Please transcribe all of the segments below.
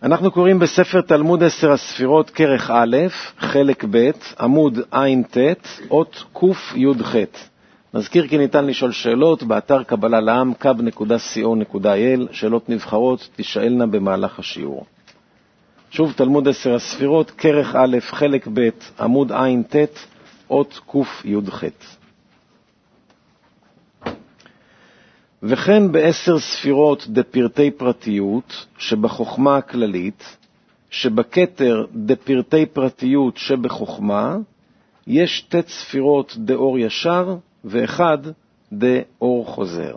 אנחנו קוראים בספר תלמוד 10 הספירות כרך א', חלק ב', עמוד ע"ט, אות קי"ח. נזכיר כי ניתן לשאול שאלות באתר קבלה לעם kab.co.il, שאלות נבחרות תשאלנה במהלך השיעור. שוב תלמוד 10 הספירות כרך א', חלק ב', עמוד ע"ט, אות קי"ח. וכן ב10 ספירות דפרטי פרטיות שבחוכמה הכללית, שבכתר דפרטי פרטיות שבחוכמה, יש 2 ספירות דאור ישר ואחד דאור חוזר.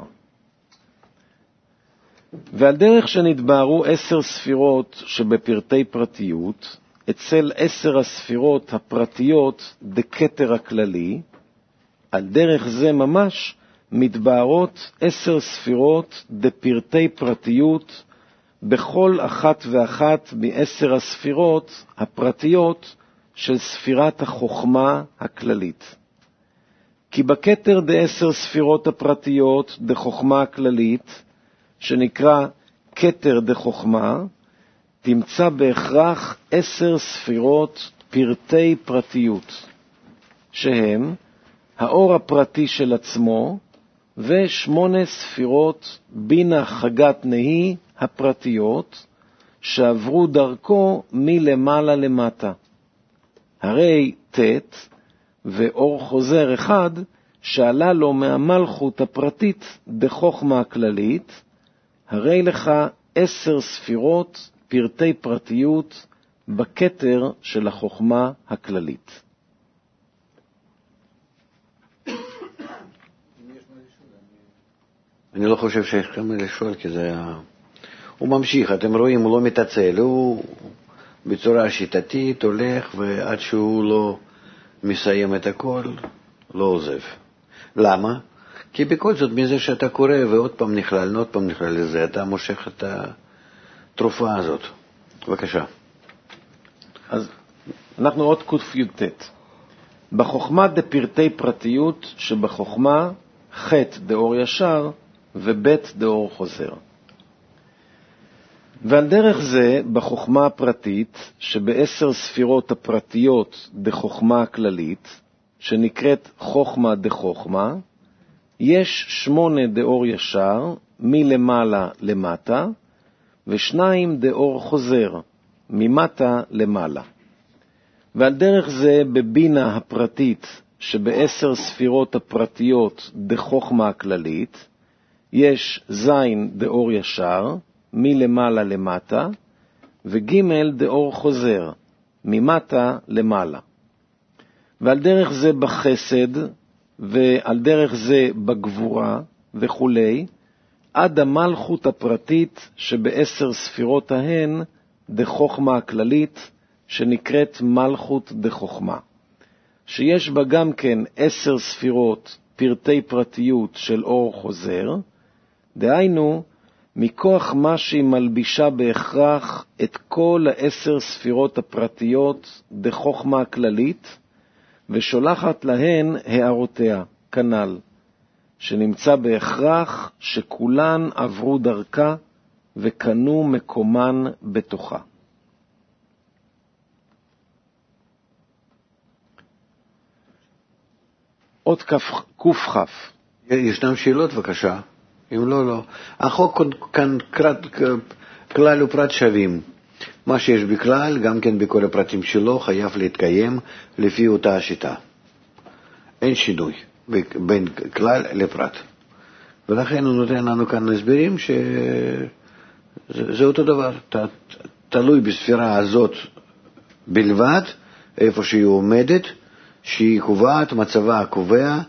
ועל דרך שנתבהרו 10 ספירות שבפרטי פרטיות, אצל 10 הספירות הפרטיות דכתר הכללי, על דרך זה ממש מתבהרות 10 ספירות דפרטי פרטיות בכל אחת ואחת מ10 הספירות הפרטיות של ספירת החוכמה הכללית. כי בכתר ד10 ספירות הפרטיות דחוכמה הכללית, שנקרא כתר דחוכמה, תמצא בהכרח 10 ספירות פרטי פרטיות, שהם האור הפרטי של עצמו, ו8 ספירות בינה חגת נהי הפרטיות, שעברו דרכו מלמעלה למטה. הרי ת' ואור חוזר אחד, שעלה לו מהמלכות הפרטית דחוכמה הכללית, הרי לך 10 ספירות פרטי פרטיות בכתר של החוכמה הכללית. אני לא חושב שיש כמה לשאול, כי זה הוא ממשיך, אתם רואים, הוא לא מתעצל, הוא בצורה שיטתית הולך, ועד שהוא לא מסיים את הכל, לא עוזב. למה? כי בכל זאת, מזה שאתה קורא ועוד פעם נכלל, עוד פעם נכלל לזה, אתה מושך את התרופה הזאת. בבקשה. אז אנחנו עוד קי"ט. בחוכמה דפרטי פרטיות שבחוכמה ח' דאור ישר וב' דאור חוזר. ועל דרך זה בחוכמה הפרטית שב10 ספירות הפרטיות דחוכמה הכללית, שנקראת חוכמה דחוכמה, יש 8 דאור ישר מלמעלה למטה, ו2 דאור חוזר ממטה למעלה. ועל דרך זה בבינה הפרטית שב10 ספירות הפרטיות דחוכמה הכללית, יש זין דאור ישר מלמעלה למטה, וג' דאור חוזר ממטה למעלה. ועל דרך זה בחסד, ועל דרך זה בגבורה וכו', עד המלכות הפרטית שב10 ספירות ההן דחוכמה הכללית, שנקראת מלכות דחוכמה, שיש בה גם כן 10 ספירות פרטי פרטיות של אור חוזר, דהיינו, מכוח מה שהיא מלבישה בהכרח את כל 10 ספירות הפרטיות דחוכמה הכללית, ושולחת להן הערותיה, כנ"ל, שנמצא בהכרח שכולן עברו דרכה וקנו מקומן בתוכה. עוד ק"כ. ישנם שאלות, בבקשה? אם לא, לא. החוק כאן כלל ופרט שווים. מה שיש בכלל, גם כן בכל הפרטים שלו, חייב להתקיים לפי אותה השיטה. אין שינוי בין כלל לפרט. ולכן הוא נותן לנו כאן הסברים שזה אותו דבר. תלוי בספירה הזאת בלבד, איפה שהיא עומדת, שהיא קובעת, מצבה הקובע,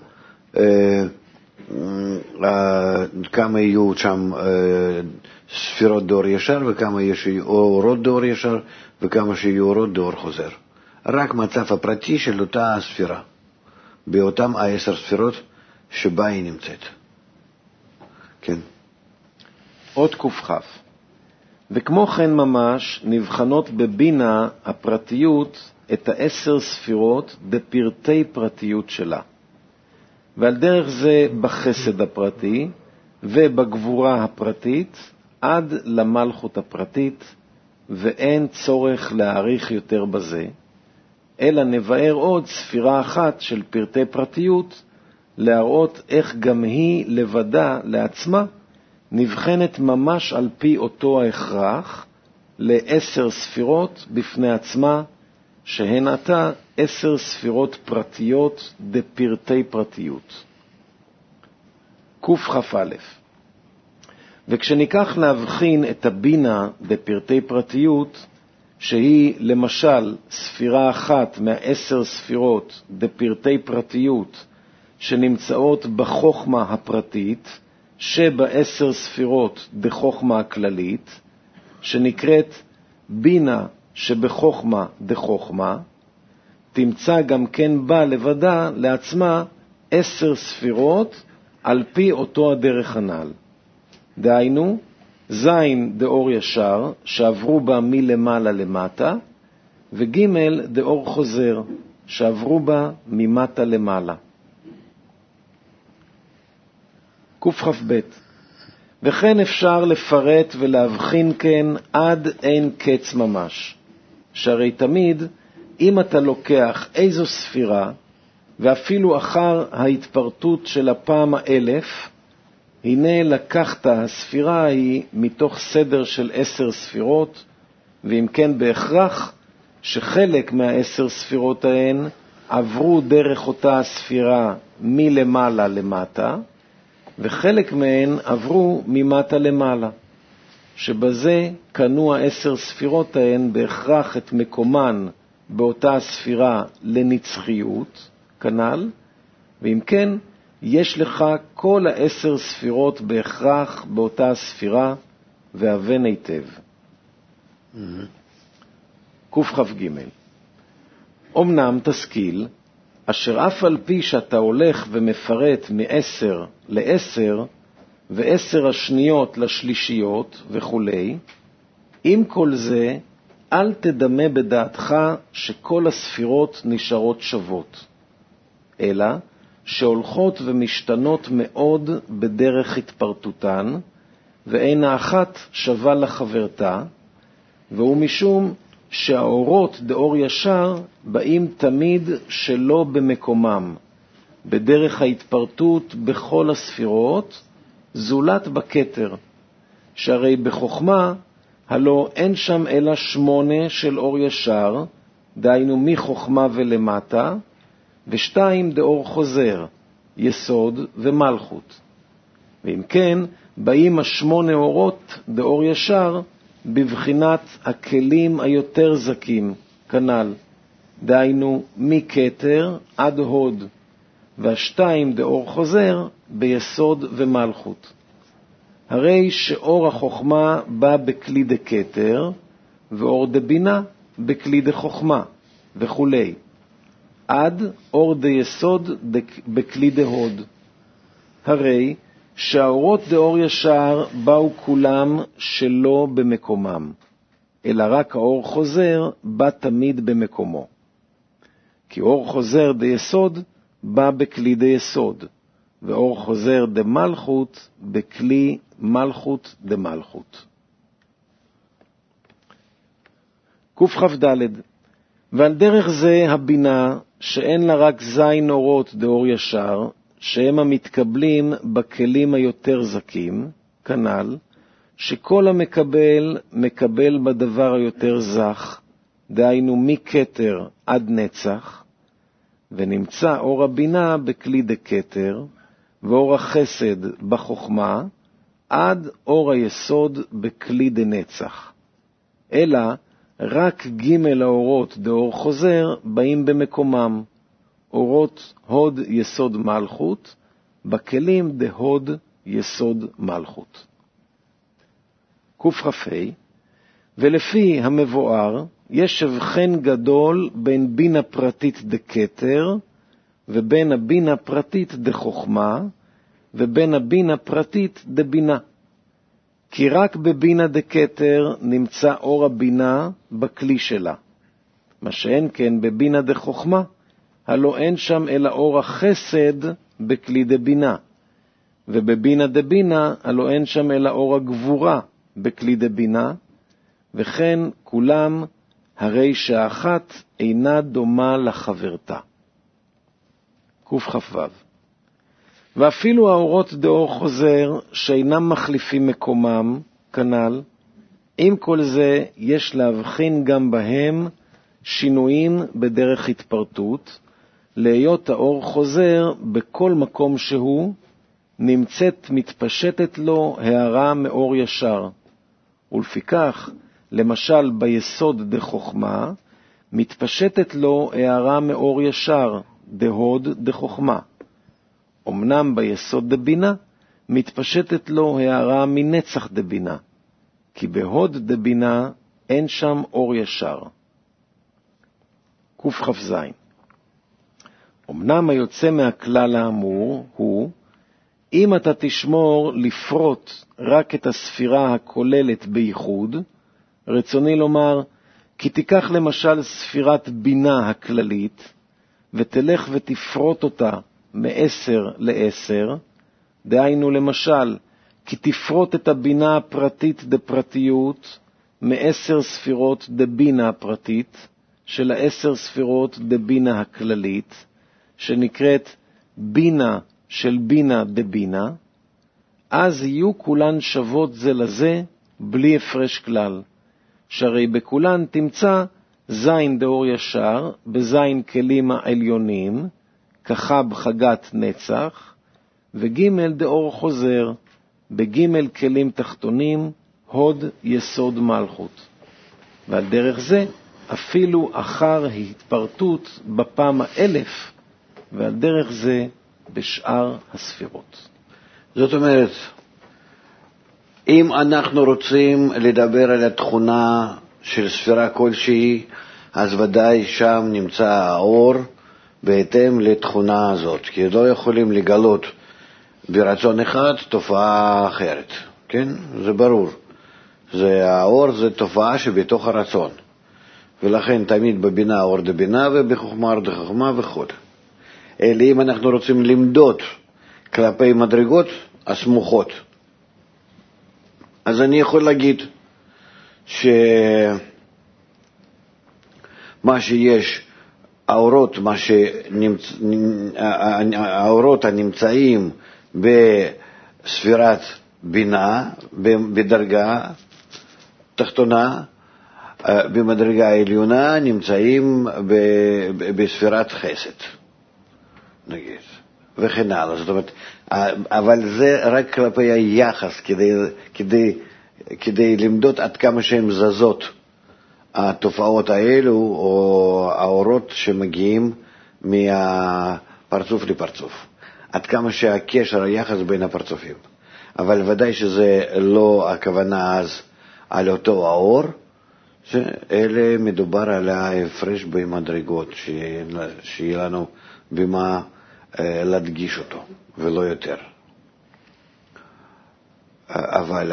כמה יהיו שם ספירות דאור ישר, וכמה יש אורות דאור ישר, וכמה שיהיו אורות דאור חוזר. רק מצב הפרטי של אותה ספירה, באותם 10 ספירות שבה היא נמצאת. כן. עוד ק"כ. וכמו כן ממש נבחנות בבינה הפרטיות את 10 ספירות דפרטי פרטיות שלה. ועל דרך זה בחסד הפרטי ובגבורה הפרטית עד למלכות הפרטית, ואין צורך להאריך יותר בזה, אלא נבאר עוד ספירה אחת של פרטי פרטיות, להראות איך גם היא לבדה לעצמה נבחנת ממש על פי אותו ההכרח ל10 ספירות בפני עצמה, שהן עתה 10 ספירות פרטיות דפרטי פרטיות. קכ"א. וכשניקח להבחין את הבינה בפרטי פרטיות, שהיא למשל ספירה אחת מה10 ספירות דפרטי פרטיות שנמצאות בחוכמה הפרטית, שב10 ספירות דחוכמה הכללית, שנקראת בינה שבחוכמה דחוכמה, תמצא גם כן בה לבדה לעצמה 10 ספירות על פי אותו הדרך הנ"ל. דהיינו, זין דאור ישר שעברו בה מלמעלה למטה, וג' דאור חוזר שעברו בה ממטה למעלה. קכ"ב. וכן אפשר לפרט ולהבחין כן עד אין קץ ממש, שהרי תמיד אם אתה לוקח איזו ספירה, ואפילו אחר ההתפרטות של הפעם 1000, הנה לקחת הספירה היא מתוך סדר של 10 ספירות, ואם כן בהכרח שחלק מה10 ספירות ההן עברו דרך אותה הספירה מלמעלה למטה, וחלק מהן עברו ממטה למעלה, שבזה קנו 10 ספירות ההן בהכרח את מקומן באותה הספירה לנצחיות, כנ"ל, ואם כן, יש לך כל 10 ספירות בהכרח באותה הספירה, והבן היטב. קכ"ג. אמנם תשכיל, אשר אף על פי שאתה הולך ומפרט מ10 ל10, ו10 השניות לשלישיות וכו', עם כל זה, אל תדמה בדעתך שכל הספירות נשארות שוות, אלא שהולכות ומשתנות מאוד בדרך התפרטותן, ואין האחת שווה לחברתה, והוא משום שהאורות דאור ישר באים תמיד שלא במקומם, בדרך ההתפרטות בכל הספירות, זולת בכתר, שהרי בחוכמה הלא אין שם אלא 8 של אור ישר, דהיינו מחוכמה ולמטה, ו2 דאור חוזר, יסוד ומלכות. ואם כן, באים 8 אורות דאור ישר בבחינת הכלים היותר זקים, כנ"ל, דהיינו מכתר עד הוד, וה2 דאור חוזר ביסוד ומלכות. הרי שאור החוכמה בא בכלי דכתר, ואור דבינה בכלי דחוכמה, וכו'. עד אור דיסוד בכלי דהוד. הרי שהאורות דאור ישר באו כולם שלא במקומם, אלא רק האור חוזר בא תמיד במקומו. כי אור חוזר דיסוד בא בכלי דיסוד, ואור חוזר דמלכות בכלי מלכות דמלכות. קכ"ד. ועל דרך זה הבינה שאין לה רק זין אורות דאור ישר, שהם המתקבלים בכלים היותר זקים, כנ"ל, שכל המקבל מקבל בדבר היותר זך, דהיינו מכתר עד נצח, ונמצא אור הבינה בכלי דכתר, ואור החסד בחוכמה, עד אור היסוד בכלי דנצח. אלא רק ג' האורות דאור חוזר באים במקומם, אורות הוד יסוד מלכות, בכלים דהוד יסוד מלכות. קכ"ה. ולפי המבואר, יש הבחן גדול בין בינה פרטית דכתר, ובין הבינה פרטית דחוכמה, ובין הבינה פרטית דבינה. כי רק בבינה דכתר נמצא אור הבינה בכלי שלה. מה שאין כן בבינה דחוכמה, הלא אין שם אלא אור החסד בכלי דבינה. ובבינה דבינה, הלא אין שם אלא אור הגבורה בכלי דבינה. וכן כולם, הרי שהאחת אינה דומה לחברתה. קכ"ו. ואפילו האורות דאור חוזר, שאינם מחליפים מקומם, כנ"ל, עם כל זה יש להבחין גם בהם שינויים בדרך התפרטות, להיות האור חוזר בכל מקום שהוא, נמצאת מתפשטת לו הערה מאור ישר. ולפיכך, למשל ביסוד דחוכמה, מתפשטת לו הערה מאור ישר, דהוד דחוכמה. אמנם ביסוד דבינה, מתפשטת לו הערה מנצח דבינה, כי בהוד דבינה אין שם אור ישר. קכ"ז. אמנם היוצא מהכלל האמור הוא, אם אתה תשמור לפרוט רק את הספירה הכוללת בייחוד, רצוני לומר, כי תיקח למשל ספירת בינה הכללית, ותלך ותפרוט אותה מ10 ל10, דהיינו למשל, כי תפרוט את הבינה הפרטית דפרטיות מ10 ספירות דבינה הפרטית, של 10 ספירות דבינה הכללית, שנקראת בינה של בינה דבינה, אז יהיו כולן שוות זה לזה בלי הפרש כלל, שהרי בכולן תמצא זין דאור ישר בזין כלים העליונים, כחב חגת נצח, וג' דאור חוזר בג' כלים תחתונים, הוד יסוד מלכות. ועל דרך זה אפילו אחר התפרטות בפעם 1000, ועל דרך זה בשאר הספירות. זאת אומרת, אם אנחנו רוצים לדבר על התכונה של ספירה כלשהי, אז ודאי שם נמצא האור בהתאם לתכונה הזאת, כי לא יכולים לגלות ברצון אחד תופעה אחרת, כן? זה ברור. האור זה תופעה שבתוך הרצון, ולכן תמיד בבינה אור דבינה ובחוכמה אור דחוכמה וכו'. אלא אם אנחנו רוצים למדוד כלפי מדרגות הסמוכות, אז אני יכול להגיד שמה שיש, האורות הנמצאים בספירת בינה, בדרגה תחתונה, במדרגה העליונה, נמצאים בספירת חסד, נגיד, וכן הלאה. זאת אומרת, אבל זה רק כלפי היחס, כדי למדוד עד כמה שהן זזות התופעות האלו, או האורות שמגיעים מהפרצוף לפרצוף, עד כמה שהקשר, היחס בין הפרצופים. אבל ודאי שזה לא הכוונה אז על אותו האור, שאלה מדובר על ההפרש במדרגות, שיהיה לנו במה להדגיש אותו, ולא יותר. אבל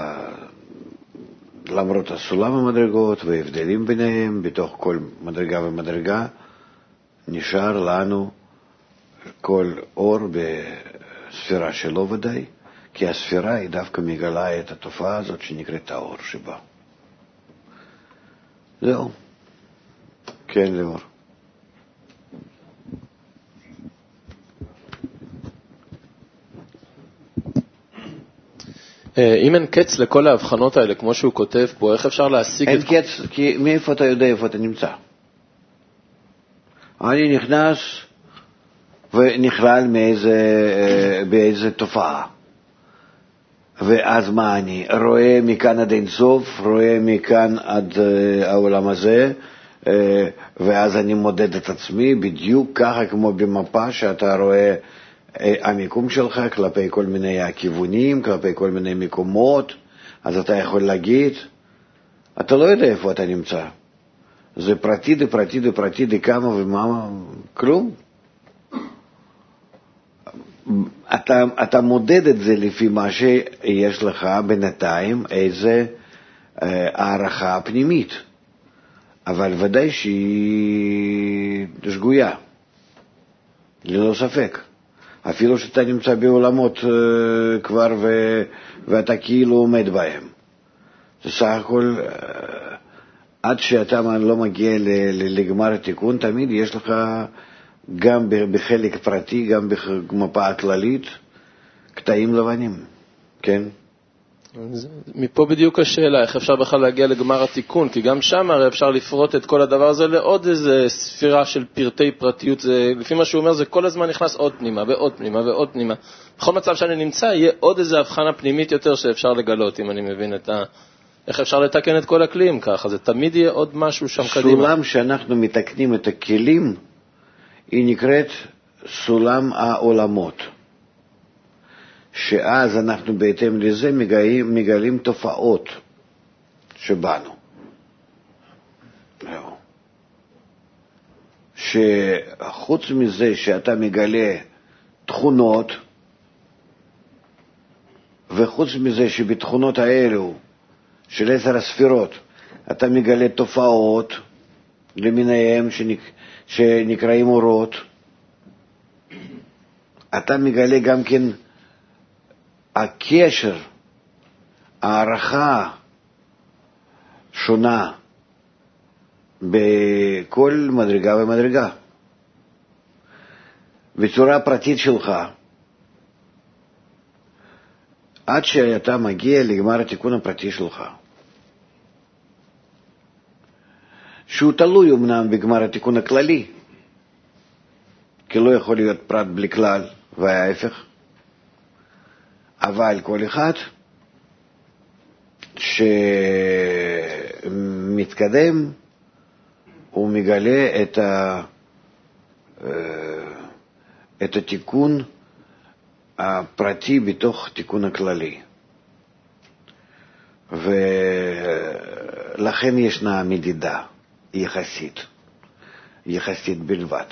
למרות הסולם המדרגות וההבדלים ביניהם, בתוך כל מדרגה ומדרגה, נשאר לנו כל אור בספירה שלו ודאי, כי הספירה היא דווקא מגלה את התופעה הזאת שנקראת האור שבה. זהו. כן, לאור. אם אין קץ לכל ההבחנות האלה, כמו שהוא כותב פה, איך אפשר להשיג אין קץ, כי מאיפה אתה יודע איפה אתה נמצא? אני נכנס ונכלל באיזה תופעה. ואז מה אני? רואה מכאן עד אין סוף, רואה מכאן עד העולם הזה, ואז אני מודד את עצמי בדיוק ככה כמו במפה שאתה רואה המיקום שלך כלפי כל מיני הכיוונים, כלפי כל מיני מקומות, אז אתה יכול להגיד, אתה לא יודע איפה אתה נמצא. זה פרטי דה כמה ומה, כלום. אתה מודד את זה לפי מה שיש לך בינתיים, איזה הערכה פנימית. אבל ודאי שהיא שגויה, ללא ספק. אפילו שאתה נמצא בעולמות כבר ואתה כאילו עומד בהם. סך הכל, עד שאתה לא מגיע לגמר התיקון, תמיד יש לך גם בחלק פרטי, גם במפה הכללית, קטעים לבנים, כן? מפה בדיוק השאלה, איך אפשר בכלל להגיע לגמר התיקון, כי גם שם הרי אפשר לפרוט את כל הדבר הזה לעוד איזה ספירה של פרטי פרטיות, זה, לפי מה שהוא אומר, זה כל הזמן נכנס עוד פנימה ועוד פנימה ועוד פנימה. בכל מצב שאני נמצא, יהיה עוד איזה הבחנה פנימית יותר שאפשר לגלות, אם אני מבין איך אפשר לתקן את כל הכלים ככה, זה תמיד יהיה עוד משהו שם קדימה. סולם שאנחנו מתקנים את הכלים, היא נקראת סולם העולמות. שאז אנחנו בהתאם לזה מגלים תופעות שבנו. שחוץ מזה שאתה מגלה תכונות, וחוץ מזה שבתכונות האלו של 10 הספירות אתה מגלה תופעות למיניהם שנקראים אורות, אתה מגלה גם כן הקשר, הערכה שונה בכל מדרגה ומדרגה. בצורה פרטית שלך, עד שאתה מגיע לגמר התיקון הפרטי שלך, שהוא תלוי אמנם בגמר התיקון הכללי, כי לא יכול להיות פרט בלי כלל וההפך, אבל כל אחד שמתקדם הוא מגלה את התיקון הפרטי בתוך תיקון הכללי, ולכן ישנה מדידה יחסית בלבד,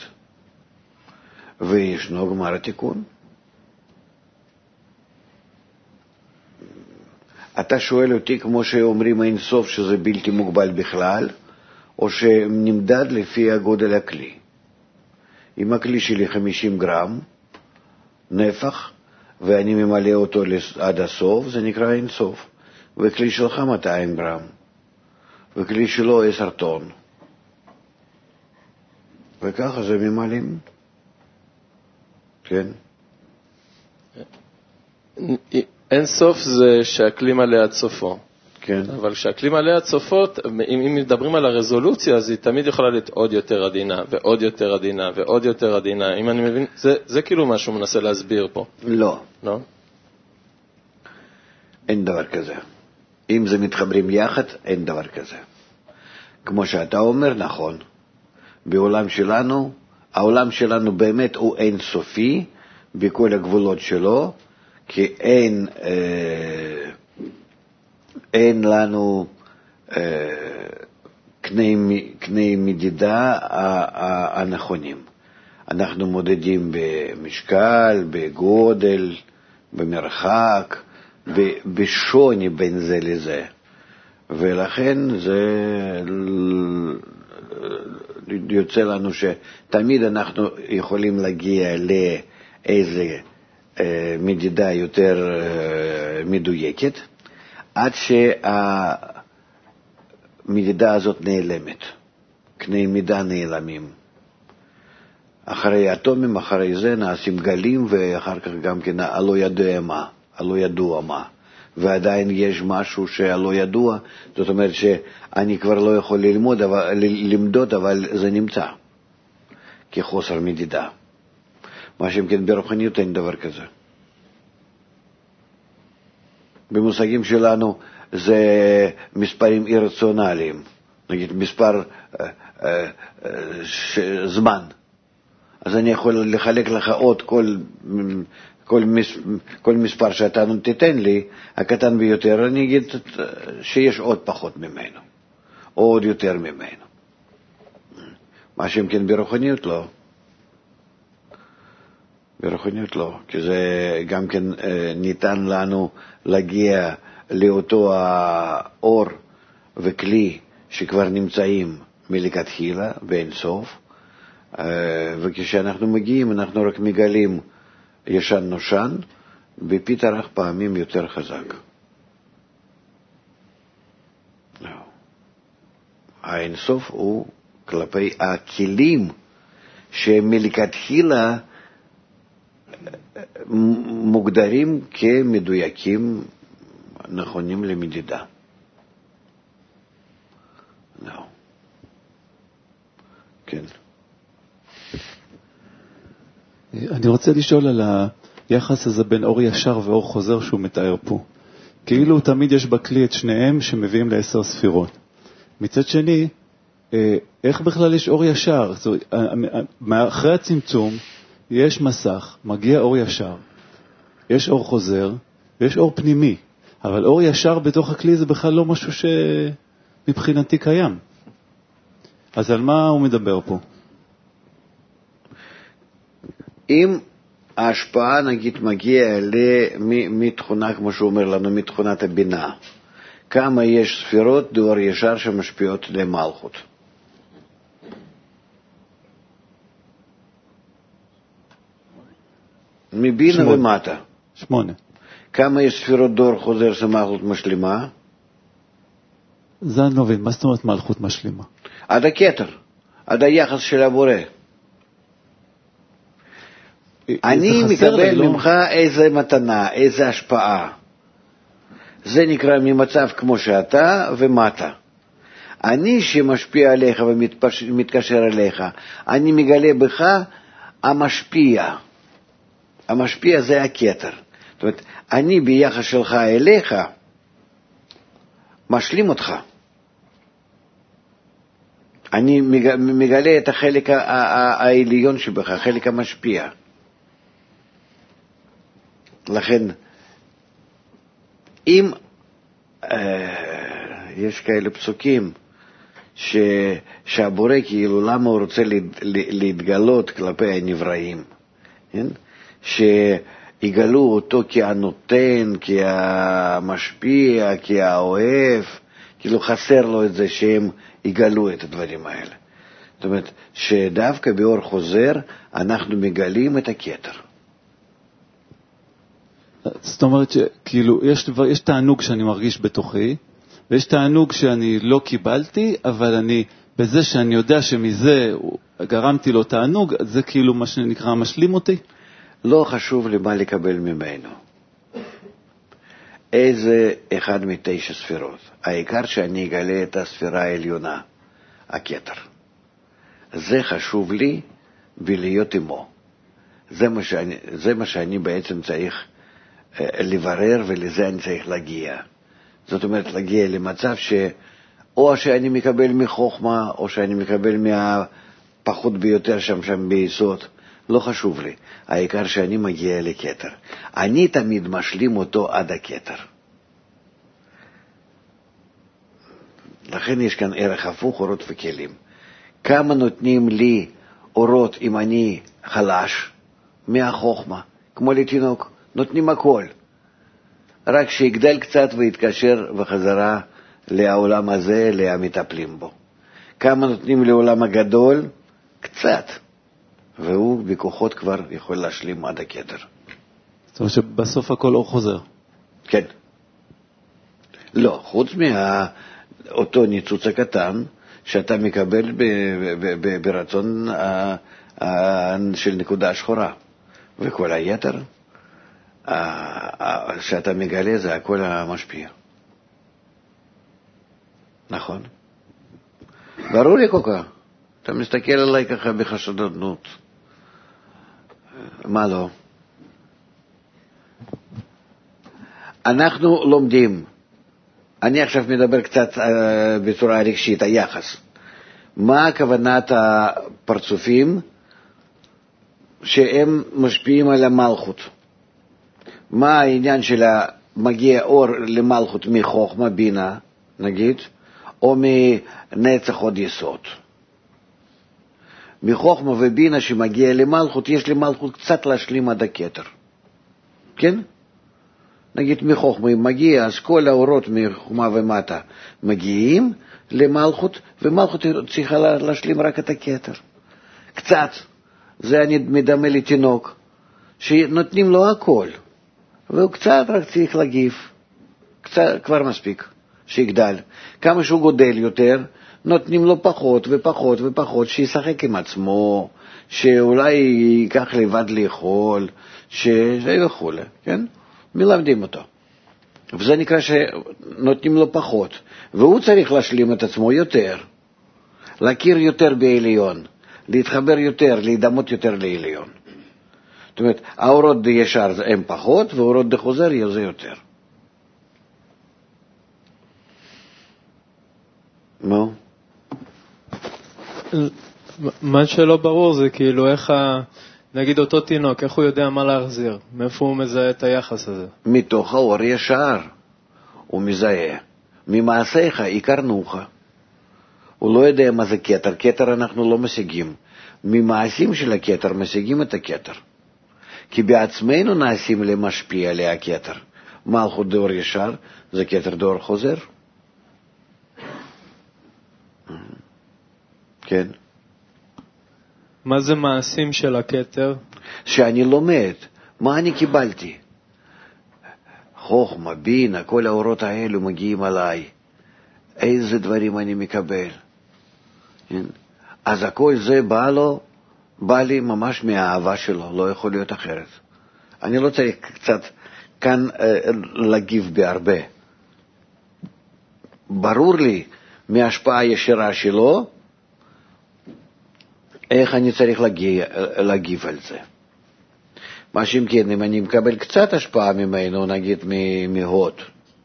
וישנו גמר התיקון. אתה שואל אותי כמו שאומרים אין סוף שזה בלתי מוגבל בכלל, או שנמדד לפי הגודל הכלי. אם הכלי שלי 50 גרם נפח, ואני ממלא אותו עד הסוף, זה נקרא אין סוף. וכלי שלך 200 גרם, וכלי שלו 10 טון. וככה זה ממלאים. כן? אין סוף זה שהכלי מלא עד סופו. כן. אבל כשהכלי מלא עד סופות, אם מדברים על הרזולוציה, אז היא תמיד יכולה להיות עוד יותר עדינה, ועוד יותר עדינה, ועוד יותר עדינה. אם אני מבין, זה כאילו מה שהוא מנסה להסביר פה. לא. לא? אין דבר כזה. אם זה מתחברים יחד, אין דבר כזה. כמו שאתה אומר, נכון. בעולם שלנו, העולם שלנו באמת הוא אין סופי, בכל הגבולות שלו, כי אין לנו קני מדידה הנכונים. אנחנו מודדים במשקל, בגודל, במרחק, בשוני בין זה לזה. ולכן זה יוצא לנו שתמיד אנחנו יכולים להגיע לאיזה מדידה יותר מדויקת, עד שהמדידה הזאת נעלמת, קני מידה נעלמים. אחרי אטומים, אחרי זה נעשים גלים, ואחר כך גם כן הלא ידוע מה. ועדיין יש משהו שהלא ידוע, זאת אומרת שאני כבר לא יכול למדוד, אבל זה נמצא כחוסר מדידה. מה שכן ברוחניות אין דבר כזה. במושגים שלנו זה מספרים אירציונליים, נגיד מספר זמן. אז אני יכול לחלק לך עוד כל מספר שאתה תיתן לי, הקטן ביותר, אני אגיד שיש עוד פחות ממנו, או עוד יותר ממנו. מה שכן ברוחניות לא. ברוחניות לא, כי זה גם כן ניתן לנו להגיע לאותו האור וכלי שכבר נמצאים מלכתחילה באין סוף, וכשאנחנו מגיעים אנחנו רק מגלים ישן נושן, בפיתרח פעמים יותר חזק. האינסוף הוא כלפי הכלים שמלכתחילה מוגדרים כמדויקים, נכונים למדידה. לא. כן. אני רוצה לשאול על היחס הזה בין אור ישר ואור חוזר שהוא מתאר פה. כאילו תמיד יש בכלי את שניהם שמביאים ל10 ספירות. מצד שני, איך בכלל יש אור ישר? אחרי הצמצום יש מסך, מגיע אור ישר, יש אור חוזר ויש אור פנימי, אבל אור ישר בתוך הכלי זה בכלל לא משהו שמבחינתי קיים. אז על מה הוא מדבר פה? אם ההשפעה נגיד מגיעה מתכונה, כמו שהוא אומר לנו, מתכונת הבינה, כמה יש ספירות דאור ישר שמשפיעות למלכות? מבינה ומטה. 8. כמה יש ספירות דאור חוזר שמלכות משלימה? זה אני לא מבין, מה זאת אומרת מלכות משלימה? עד הכתר, עד היחס של הבורא. אני מקבל ממך איזה מתנה, איזה השפעה. זה נקרא ממצב כמו שאתה ומטה. אני שמשפיע עליך ומתקשר אליך, אני מגלה בך המשפיע. המשפיע זה הכתר. זאת אומרת, אני ביחס שלך אליך משלים אותך. אני מגלה את החלק העליון שבך, החלק המשפיע. לכן, אם יש כאלה פסוקים שהבורא כאילו למה הוא רוצה להתגלות כלפי הנבראים, כן? שיגלו אותו כהנותן, כהמשפיע, כהאוהב, כאילו חסר לו את זה שהם יגלו את הדברים האלה. זאת אומרת, שדווקא באור חוזר אנחנו מגלים את הכתר. זאת אומרת שכאילו יש תענוג שאני מרגיש בתוכי, ויש תענוג שאני לא קיבלתי, אבל אני, בזה שאני יודע שמזה גרמתי לו תענוג, זה כאילו מה שנקרא משלים אותי? לא חשוב למה לקבל ממנו. איזה אחד מ9 ספירות. העיקר שאני אגלה את הספירה העליונה, הכתר. זה חשוב לי ולהיות עמו. זה מה שאני בעצם צריך לברר, ולזה אני צריך להגיע. זאת אומרת, להגיע למצב או שאני מקבל מחוכמה, או שאני מקבל מהפחות ביותר שם ביסוד. לא חשוב לי. העיקר שאני מגיע לכתר. אני תמיד משלים אותו עד הכתר. לכן יש כאן ערך הפוך, אורות וכלים. כמה נותנים לי אורות אם אני חלש? מהחוכמה. כמו לתינוק. נותנים הכל. רק שיגדל קצת ויתקשר וחזרה לעולם הזה, למטפלים בו. כמה נותנים לעולם הגדול? קצת. והוא בכוחות כבר יכול להשלים עד הכתר. זאת אומרת שבסוף הכל אור חוזר. כן. לא, חוץ מאותו ניצוץ הקטן שאתה מקבל ברצון של נקודה שחורה. וכל היתר שאתה מגלה זה הכל המשפיע. נכון? ברור לי כל כך. אתה מסתכל עליי ככה בחשדנות. מה לא? אנחנו לומדים. אני עכשיו מדבר קצת בצורה רגשית, היחס. מה כוונת הפרצופים שהם משפיעים על המלכות? מה העניין של מגיע אור למלכות מחוכמה, בינה, נגיד, או מנצח עוד יסוד? מחוכמה ובינה שמגיע למלכות, יש למלכות קצת להשלים עד הכתר. כן? נגיד מחוכמה אם מגיע, אז כל האורות מחוכמה ומטה מגיעים למלכות, ומלכות צריכה להשלים רק את הכתר. קצת. זה אני מדמה לתינוק, שנותנים לו הכל. והוא קצת רק צריך להגיב. קצת, כבר מספיק, שיגדל. כמה שהוא גודל יותר, נותנים לו פחות ופחות ופחות, שישחק עם עצמו, שאולי ייקח לבד לאכול, שזה וכו', כן? מלמדים אותו. וזה נקרא שנותנים לו פחות, והוא צריך להשלים את עצמו יותר, להכיר יותר בעליון, להתחבר יותר, להידמות יותר לעליון. זאת אומרת, האורות ישר הם פחות, והאורות חוזר זה יותר. נו? מה שלא ברור זה כאילו איך, נגיד אותו תינוק, איך הוא יודע מה להחזיר? מאיפה הוא מזהה את היחס הזה? מתוך האור ישר הוא מזהה. ממעשיך הכרנוך. הוא לא יודע מה זה כתר. כתר אנחנו לא משיגים. ממעשים של הכתר משיגים את הכתר. כי בעצמנו נעשים למשפיע עליה הכתר. מלכות דאור ישר זה כתר דאור חוזר. כן. מה זה מעשים של הכתר? שאני לומד. מה אני קיבלתי? חוכמה, בינה, כל האורות האלו מגיעים עליי. איזה דברים אני מקבל. אז הכל זה בא לי ממש מהאהבה שלו, לא יכול להיות אחרת. אני לא צריך קצת כאן להגיב בהרבה. ברור לי מההשפעה ישירה שלו, איך אני צריך להגיב על זה. מה שאם כן, אם אני מקבל קצת השפעה ממנו, נגיד מהוד,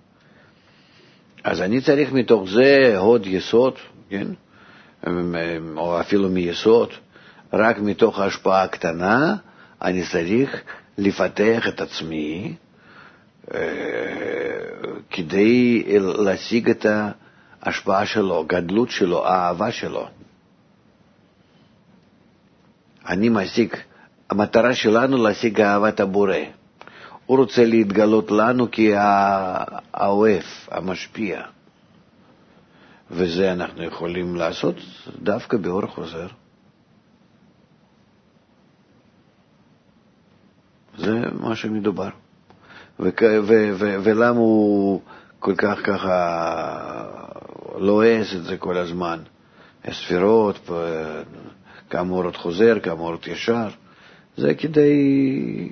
אז אני צריך מתוך זה הוד יסוד, כן? או אפילו מיסוד, רק מתוך ההשפעה הקטנה, אני צריך לפתח את עצמי, כדי להשיג את ההשפעה שלו, גדלות שלו, האהבה שלו. אני משיג, המטרה שלנו להשיג אהבת הבורא. הוא רוצה להתגלות לנו כאוהב, המשפיע. וזה אנחנו יכולים לעשות דווקא באור חוזר. זה מה שמדובר. ולמה הוא כל כך ככה לועס את זה כל הזמן? הספירות, כמה אורות חוזר, כמה אורות ישר. זה כדי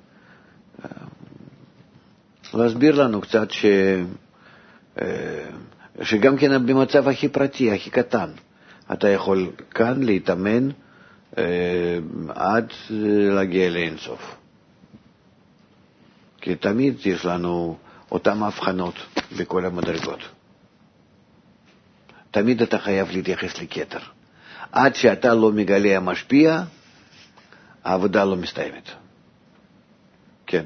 להסביר לנו קצת שגם כן במצב הכי פרטי, הכי קטן, אתה יכול כאן להתאמן עד להגיע לאינסוף. כי תמיד יש לנו אותם הבחנות בכל המדרגות. תמיד אתה חייב להתייחס לכתר. עד שאתה לא מגלה המשפיע, העבודה לא מסתיימת. כן.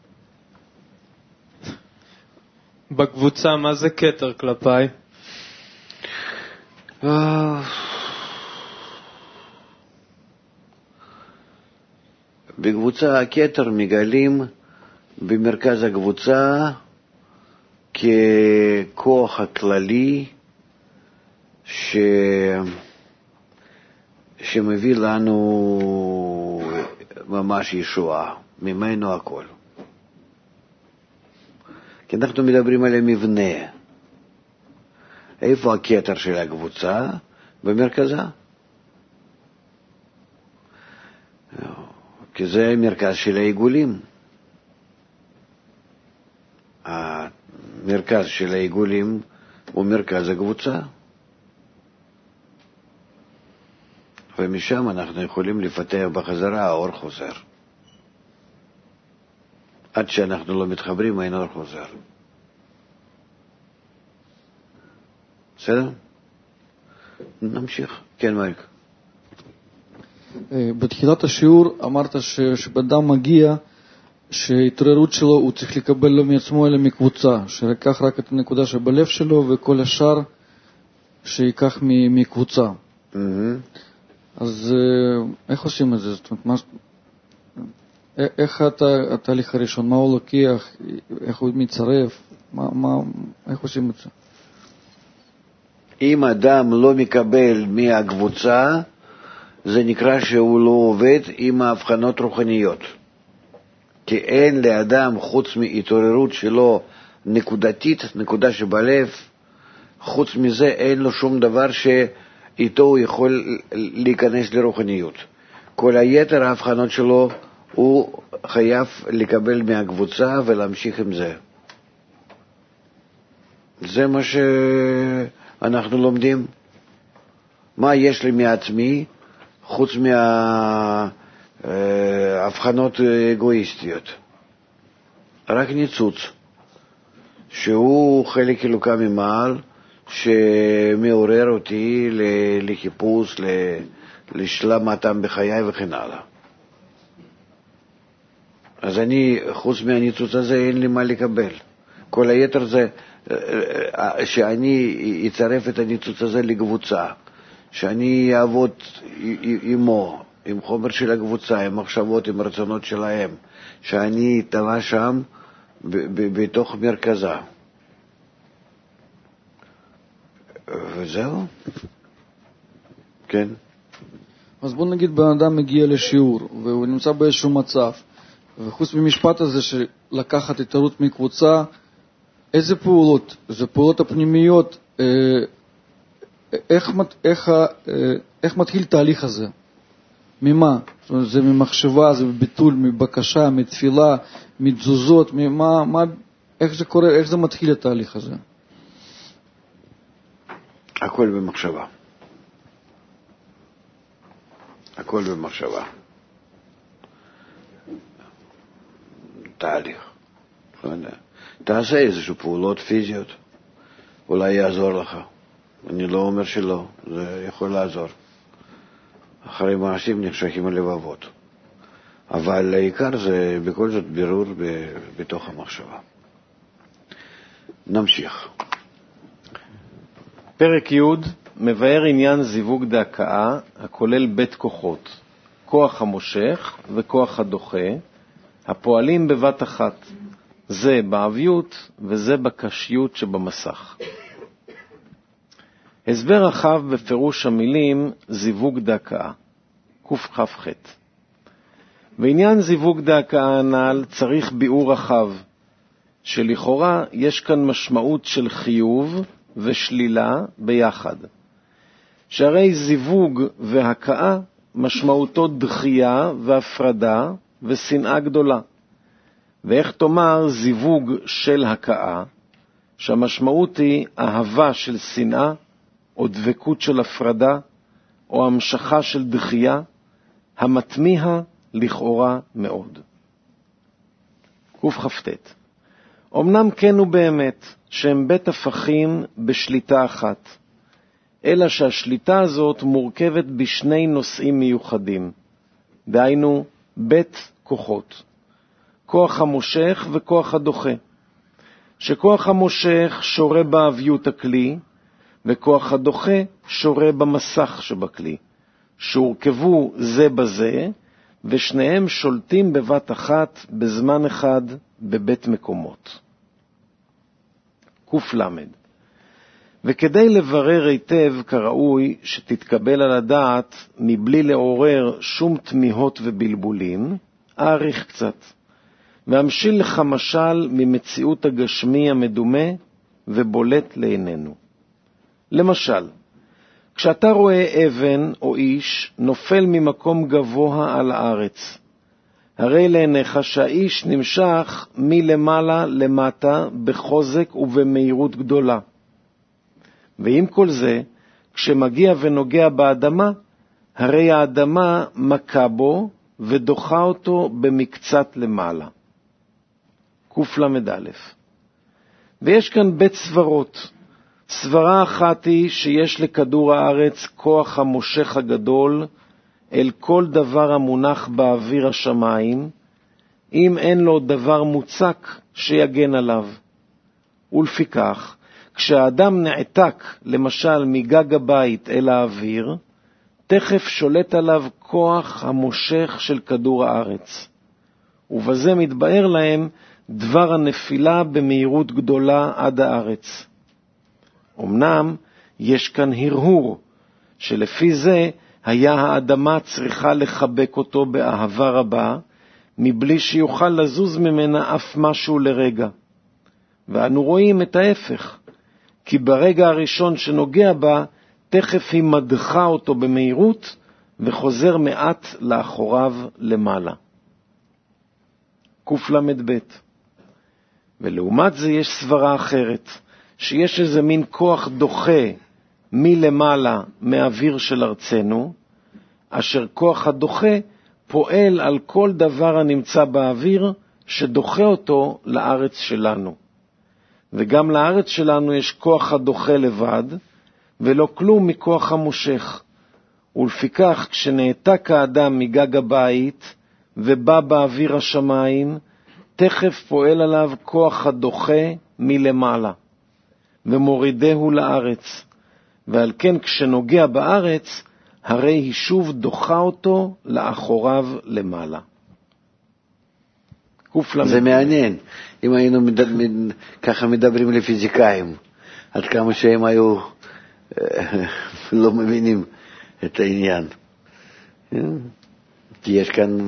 בקבוצה, מה זה כתר כלפיי? בקבוצה הכתר מגלים במרכז הקבוצה ככוח הכללי שמביא לנו ממש ישועה, ממנו הכל. כי אנחנו מדברים על המבנה. איפה הכתר של הקבוצה? במרכזה. כי זה המרכז של העיגולים. המרכז של העיגולים הוא מרכז הקבוצה. ומשם אנחנו יכולים לפתח בחזרה, האור חוזר. עד שאנחנו לא מתחברים, אין אור חוזר. בסדר? נמשיך. כן, מריק. בתחילת השיעור אמרת שבאדם מגיע שההתעוררות שלו הוא צריך לקבל לא מעצמו אלא מקבוצה, שיקח רק את הנקודה שבלב שלו וכל השאר שיקח מקבוצה. אז איך עושים את זה? זאת אומרת, איך התהליך הראשון? מה הוא לוקח? איך הוא מצרף? איך עושים את זה? אם אדם לא מקבל מהקבוצה, זה נקרא שהוא לא עובד עם ההבחנות רוחניות. כי אין לאדם חוץ מהתעוררות שלו נקודתית, נקודה שבלב, חוץ מזה אין לו שום דבר שאיתו הוא יכול להיכנס לרוחניות. כל היתר ההבחנות שלו הוא חייב לקבל מהקבוצה ולהמשיך עם זה. זה מה שאנחנו לומדים. מה יש לי מעצמי חוץ מההבחנות אגואיסטיות? רק ניצוץ, שהוא חלק אלוקה ממעל, שמעורר אותי לחיפוש, לשלם הטעם בחיי וכן הלאה. אז אני, חוץ מהניצוץ הזה, אין לי מה לקבל. כל היתר זה שאני אצרף את הניצוץ הזה לקבוצה, שאני אעבוד עמו, עם חומר של הקבוצה, עם מחשבות, עם רצונות שלהם, שאני אתלה שם בתוך מרכזה. וזהו. כן. אז בוא נגיד בן אדם מגיע לשיעור, והוא נמצא באיזשהו מצב, וחוץ ממשפט הזה שלקחת התערות מקבוצה, איזה פעולות? זה פעולות הפנימיות, איך מתחיל תהליך הזה? ממה? זאת אומרת, זה ממחשבה, זה בביטול, מבקשה, מתפילה, מתזוזות, איך זה קורה, איך זה מתחיל התהליך הזה? הכל במחשבה. הכל במחשבה. תהליך. תעשה איזשהו פעולות פיזיות, אולי יעזור לך. אני לא אומר שלא, זה יכול לעזור. אחרי מעשים נחשכים הלבבות. אבל העיקר זה בכל זאת בירור בתוך המחשבה. נמשיך. פרק י' מבאר עניין זיווג דהקאה, הכולל בית כוחות, כוח המושך וכוח הדוחה, הפועלים בבת אחת, זה באביות וזה בקשיות שבמסך. הסבר רחב בפירוש המילים זיווג דהקאה, קכ"ח. ועניין זיווג דהקאה הנ"ל צריך ביאור רחב, שלכאורה יש כאן משמעות של חיוב ושלילה ביחד. שהרי זיווג והקאה משמעותו דחייה והפרדה ושנאה גדולה. ואיך תאמר זיווג של הקאה, שהמשמעות היא אהבה של שנאה, או דבקות של הפרדה, או המשכה של דחייה, המתמיהה לכאורה מאוד. קכ"ט. אמנם כן הוא באמת שהם בית הפכים בשליטה אחת, אלא שהשליטה הזאת מורכבת בשני נושאים מיוחדים, דהיינו בית כוחות, כוח המושך וכוח הדוחה, שכוח המושך שורה באביות הכלי, וכוח הדוחה שורה במסך שבכלי, שהורכבו זה בזה, ושניהם שולטים בבת אחת בזמן אחד בבית מקומות. ק"ל. וכדי לברר היטב כראוי שתתקבל על הדעת מבלי לעורר שום תמיהות ובלבולים, אעריך קצת, והמשיל לך משל ממציאות הגשמי המדומה ובולט לעינינו. למשל, כשאתה רואה אבן או איש נופל ממקום גבוה על הארץ, הרי לעיניך שהאיש נמשך מלמעלה למטה בחוזק ובמהירות גדולה. ועם כל זה, כשמגיע ונוגע באדמה, הרי האדמה מכה בו ודוחה אותו במקצת למעלה. קל"א. ויש כאן בית סברות. סברה אחת היא שיש לכדור הארץ כוח המושך הגדול אל כל דבר המונח באוויר השמיים, אם אין לו דבר מוצק שיגן עליו. ולפיכך, כשהאדם נעתק למשל מגג הבית אל האוויר, תכף שולט עליו כוח המושך של כדור הארץ. ובזה מתבאר להם דבר הנפילה במהירות גדולה עד הארץ. אמנם יש כאן הרהור, שלפי זה היה האדמה צריכה לחבק אותו באהבה רבה, מבלי שיוכל לזוז ממנה אף משהו לרגע. ואנו רואים את ההפך, כי ברגע הראשון שנוגע בה, תכף היא מדחה אותו במהירות, וחוזר מעט לאחוריו למעלה. קל"ב. ולעומת זה יש סברה אחרת, שיש איזה מין כוח דוחה מלמעלה מהאוויר של ארצנו, אשר כוח הדוחה פועל על כל דבר הנמצא באוויר, שדוחה אותו לארץ שלנו. וגם לארץ שלנו יש כוח הדוחה לבד, ולא כלום מכוח המושך. ולפיכך, כשנעתק האדם מגג הבית, ובא באוויר השמיים, תכף פועל עליו כוח הדוחה מלמעלה, ומורידהו לארץ. ועל כן כשנוגע בארץ, הרי היא שוב דוחה אותו לאחוריו למעלה. זה מעניין. אם היינו ככה מדברים לפיזיקאים, עד כמה שהם היו לא מבינים את העניין. כי יש כאן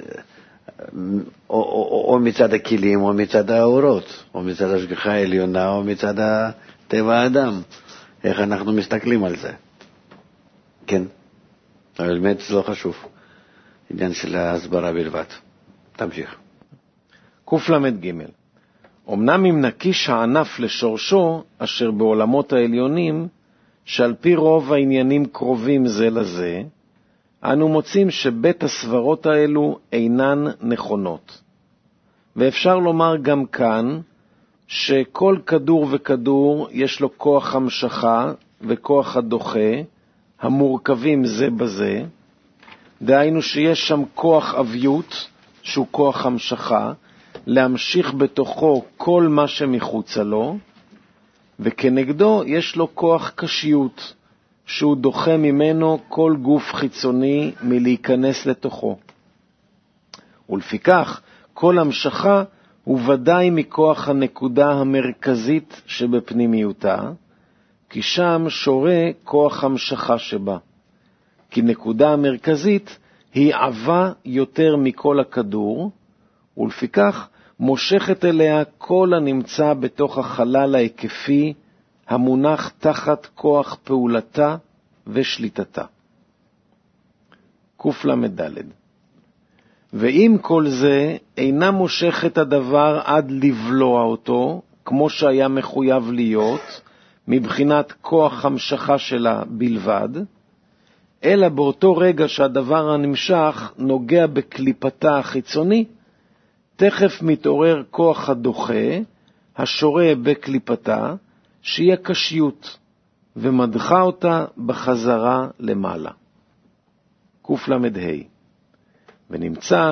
או מצד הכלים, או מצד האורות, או מצד השגחה העליונה, או מצד טבע האדם. איך אנחנו מסתכלים על זה. כן. אבל באמת זה לא חשוב. עניין של ההסברה בלבד. תמשיך. קל"ג. אמנם אם נקיש הענף לשורשו, אשר בעולמות העליונים, שעל פי רוב העניינים קרובים זה לזה, אנו מוצאים שבית הסברות האלו אינן נכונות. ואפשר לומר גם כאן, שכל כדור וכדור יש לו כוח המשכה וכוח הדוחה, המורכבים זה בזה, דהיינו שיש שם כוח אביות, שהוא כוח המשכה, להמשיך בתוכו כל מה שמחוצה לו, וכנגדו יש לו כוח קשיות, שהוא דוחה ממנו כל גוף חיצוני מלהיכנס לתוכו. ולפיכך, כל המשכה הוא ודאי מכוח הנקודה המרכזית שבפנימיותה, כי שם שורה כוח המשכה שבה. כי נקודה המרכזית היא עבה יותר מכל הכדור, ולפיכך מושכת אליה כל הנמצא בתוך החלל ההיקפי, המונח תחת כוח פעולתה ושליטתה. קל"ד. ואם כל זה אינה מושך את הדבר עד לבלוע אותו, כמו שהיה מחויב להיות, מבחינת כוח המשכה שלה בלבד, אלא באותו רגע שהדבר הנמשך נוגע בקליפתה החיצוני, תכף מתעורר כוח הדוחה, השורה בקליפתה, שהיא הקשיות, ומדחה אותה בחזרה למעלה. קל"ה. ונמצא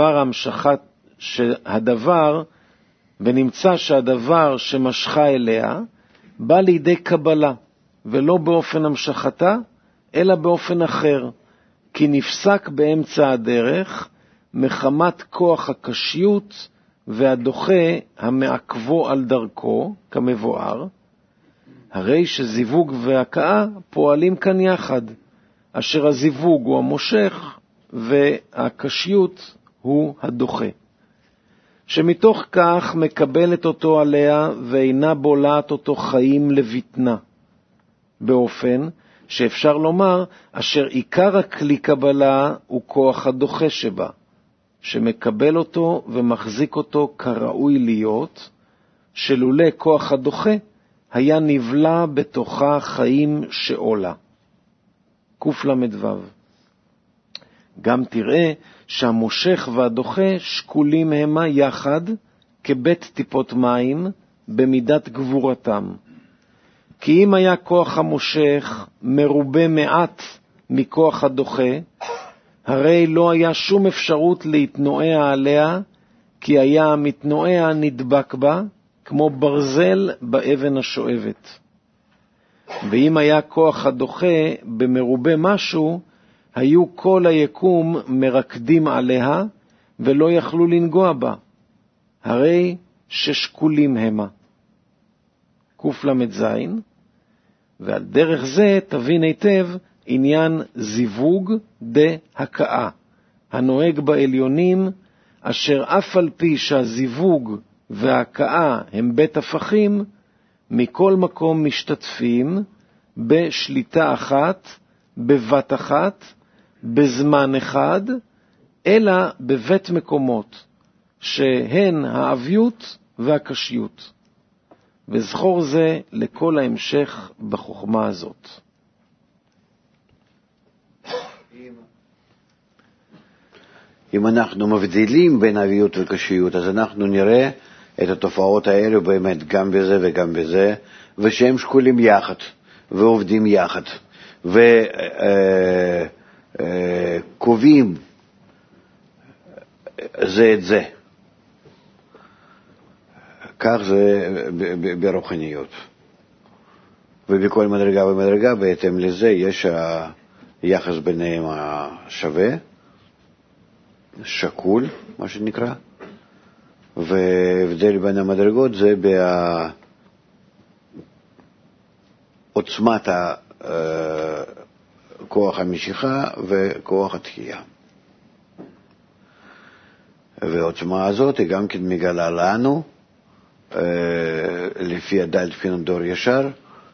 שהדבר שמשכה אליה בא לידי קבלה, ולא באופן המשכתה, אלא באופן אחר, כי נפסק באמצע הדרך מחמת כוח הקשיות והדוחה המעכבו על דרכו, כמבואר, הרי שזיווג והקאה פועלים כאן יחד, אשר הזיווג הוא המושך והקשיות הוא הדוחה. שמתוך כך מקבלת אותו עליה ואינה בולעת אותו חיים לבטנה, באופן שאפשר לומר אשר עיקר הכלי קבלה הוא כוח הדוחה שבה, שמקבל אותו ומחזיק אותו כראוי להיות, שלולא כוח הדוחה היה נבלע בתוכה חיים שאולה. קל"ו. גם תראה שהמושך והדוחה שקולים המה יחד כבית טיפות מים במידת גבורתם. כי אם היה כוח המושך מרובה מעט מכוח הדוחה, הרי לא היה שום אפשרות להתנועע עליה, כי היה המתנועע נדבק בה, כמו ברזל באבן השואבת. ואם היה כוח הדוחה במרובה משהו, היו כל היקום מרקדים עליה, ולא יכלו לנגוע בה. הרי ששקולים המה. קל"ז. ועל דרך זה תבין היטב עניין זיווג דהקאה, הנוהג בעליונים, אשר אף על פי שהזיווג וההקאה הם בית הפכים, מכל מקום משתתפים בשליטה אחת, בבת אחת, בזמן אחד, אלא בבית מקומות, שהן האביות והקשיות. וזכור זה לכל ההמשך בחוכמה הזאת. אם אנחנו מבדילים בין אביות וקשיות, אז אנחנו נראה את התופעות האלו באמת גם בזה וגם בזה, ושהם שקולים יחד, ועובדים יחד, וקובעים זה את זה. כך זה ברוחניות. ובכל מדרגה ומדרגה, בהתאם לזה, יש היחס ביניהם השווה, שקול, מה שנקרא, והבדל בין המדרגות זה בעוצמת כוח המשיכה וכוח התחייה. והעוצמה הזאת היא גם כן מגלה לנו, לפי הדל תפין דור ישר,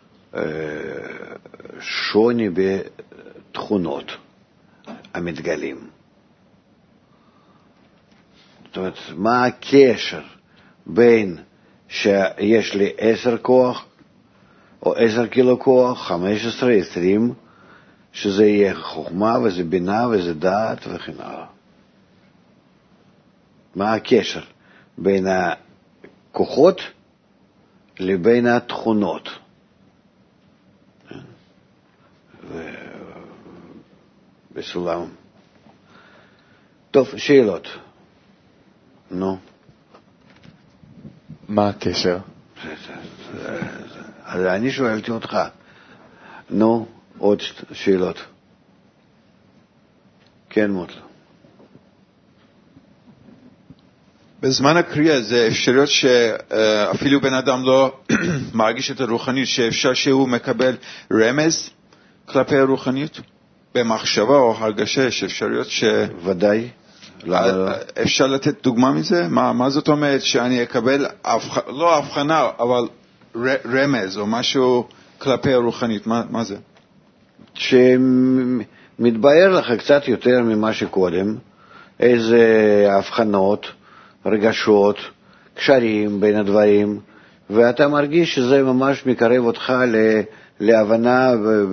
שוני בתכונות המתגלים. זאת אומרת, מה הקשר בין שיש לי 10 כוח, או 10 קילו כוח, 15, 20, שזה יהיה חוכמה וזה בינה וזה דעת וכן הלאה. מה הקשר בין הכוחות לבין התכונות? בסולם. טוב, שאלות. נו. מה הקשר? אז אני שואלתי אותך. נו, עוד שאלות. כן, מוטלו. בזמן הקריאה זה אפשריות שאפילו בן אדם לא מרגיש את הרוחניות, שאפשר שהוא מקבל רמז כלפי הרוחניות? במחשבה או הרגשה יש אפשריות ודאי. אפשר לתת דוגמה מזה? מה זאת אומרת שאני אקבל, לא הבחנה, אבל רמז או משהו כלפי הרוחנית? מה זה? שמתבהר לך קצת יותר ממה שקודם, איזה הבחנות, רגשות, קשרים בין הדברים, ואתה מרגיש שזה ממש מקרב אותך להבנה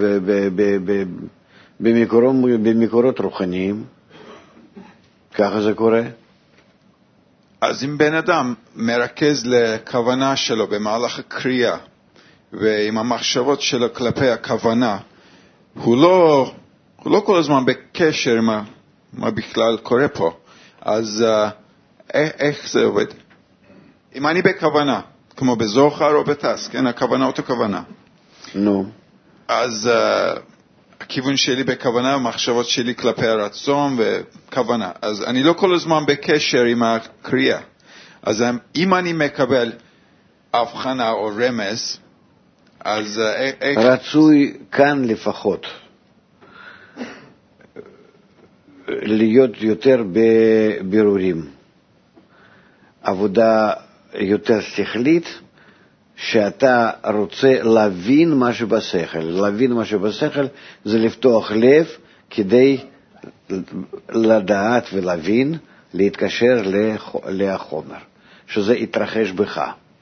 במקורות רוחניים. ככה זה קורה. אז אם בן אדם מרכז לכוונה שלו במהלך הקריאה, ועם המחשבות שלו כלפי הכוונה, הוא לא כל הזמן בקשר עם מה בכלל קורה פה. אז איך זה עובד? אם אני בכוונה, כמו בזוכר או בטס, כן? הכוונה אותו כוונה. נו. אז הכיוון שלי בכוונה, המחשבות שלי כלפי הרצון וכוונה. אז אני לא כל הזמן בקשר עם הקריאה. אז אם אני מקבל הבחנה או רמז, אז איך... רצוי כאן לפחות להיות יותר בבירורים. עבודה יותר שכלית, שאתה רוצה להבין מה שבשכל. להבין מה שבשכל זה לפתוח לב כדי לדעת ולהבין, להתקשר לחומר, שזה יתרחש בך.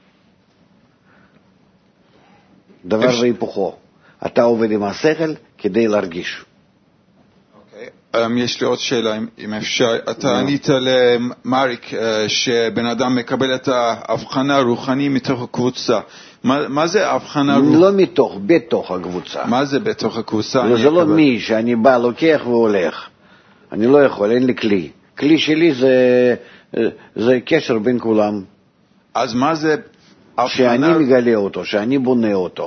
דבר והיפוכו. אתה עובד עם השכל כדי להרגיש. יש לי עוד שאלה, אם אפשר. אתה ענית למריק שבן אדם מקבל את ההבחנה הרוחני מתוך הקבוצה. מה זה ההבחנה הרוחני? לא מתוך, בתוך הקבוצה. מה זה בתוך הקבוצה? זה לא מי שאני בא, לוקח והולך. אני לא יכול, אין לי כלי. כלי שלי זה קשר בין כולם. אז מה זה הבחנה? שאני מגלה אותו, שאני בונה אותו.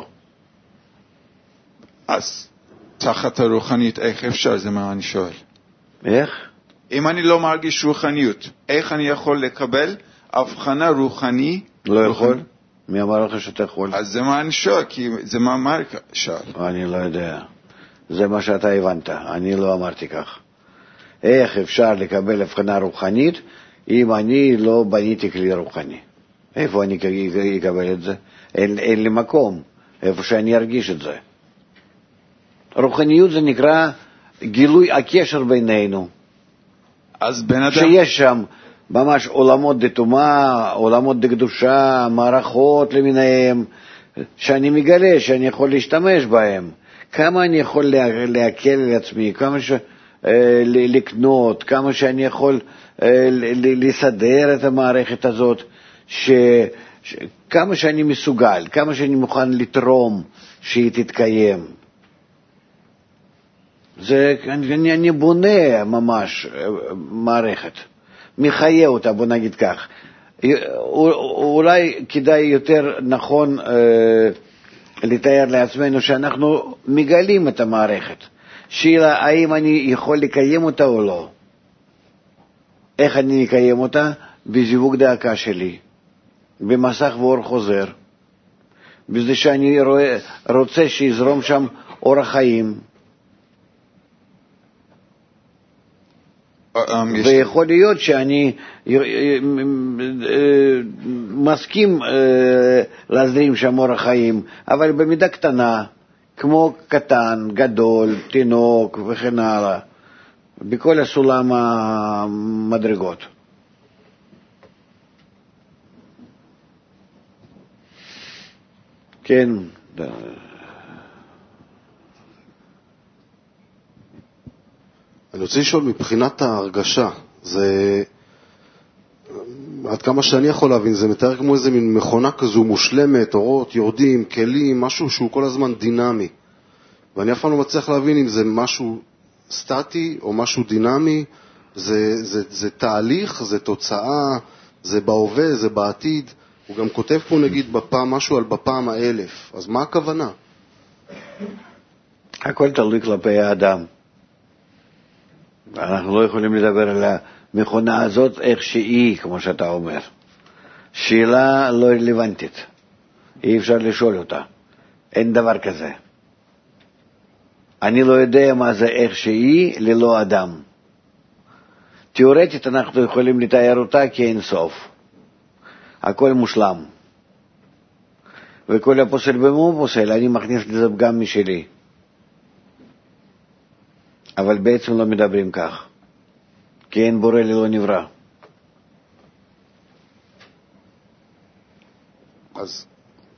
אז תחת הרוחנית, איך אפשר? זה מה אני שואל. איך? אם אני לא מרגיש רוחניות, איך אני יכול לקבל הבחנה רוחני? לא יכול. מי אמר לך שאתה יכול? אז זה מה אני שואל, כי זה מה מריק שאל. אני לא יודע. זה מה שאתה הבנת. אני לא אמרתי כך. איך אפשר לקבל הבחנה רוחנית אם אני לא בניתי כלי רוחני? איפה אני אקבל את זה? אין לי מקום, איפה שאני ארגיש את זה. רוחניות זה נקרא גילוי הקשר בינינו. אז בן אדם... שיש שם ממש עולמות דתומה, עולמות דקדושה, מערכות למיניהם, שאני מגלה שאני יכול להשתמש בהם. כמה אני יכול להקל על עצמי, כמה לקנות, כמה שאני יכול לסדר את המערכת הזאת, כמה שאני מסוגל, כמה שאני מוכן לתרום שהיא תתקיים. אני בונה ממש מערכת, מחיה אותה, בוא נגיד כך. אולי כדאי יותר נכון לתאר לעצמנו שאנחנו מגלים את המערכת. שאלה, האם אני יכול לקיים אותה או לא? איך אני מקיים אותה? בזיווג דאקה שלי, במסך ואור חוזר, בזה שאני רוצה שיזרום שם אורח חיים. ויכול להיות שאני מסכים להזרים שם אורח חיים, אבל במידה קטנה, כמו קטן, גדול, תינוק וכן הלאה, בכל הסולם המדרגות. כן. אני רוצה לשאול מבחינת ההרגשה, זה, עד כמה שאני יכול להבין, זה מתאר כמו איזה מין מכונה כזו מושלמת, אורות, יורדים, כלים, משהו שהוא כל הזמן דינמי. ואני אף פעם לא מצליח להבין אם זה משהו סטטי או משהו דינמי, זה תהליך, זה תוצאה, זה בהווה, זה בעתיד. הוא גם כותב פה נגיד בפעם משהו על בפעם 1000, אז מה הכוונה? הכל תלוי כלפי האדם. אנחנו לא יכולים לדבר על המכונה הזאת איך שהיא, כמו שאתה אומר. שאלה לא רלוונטית. אי אפשר לשאול אותה. אין דבר כזה. אני לא יודע מה זה איך שהיא ללא אדם. תיאורטית אנחנו יכולים לתאר אותה כאין סוף. הכל מושלם. וכל הפוסל במו פוסל, אני מכניס לזה גם משלי. אבל בעצם לא מדברים כך, כי אין בורא ללא נברא. אז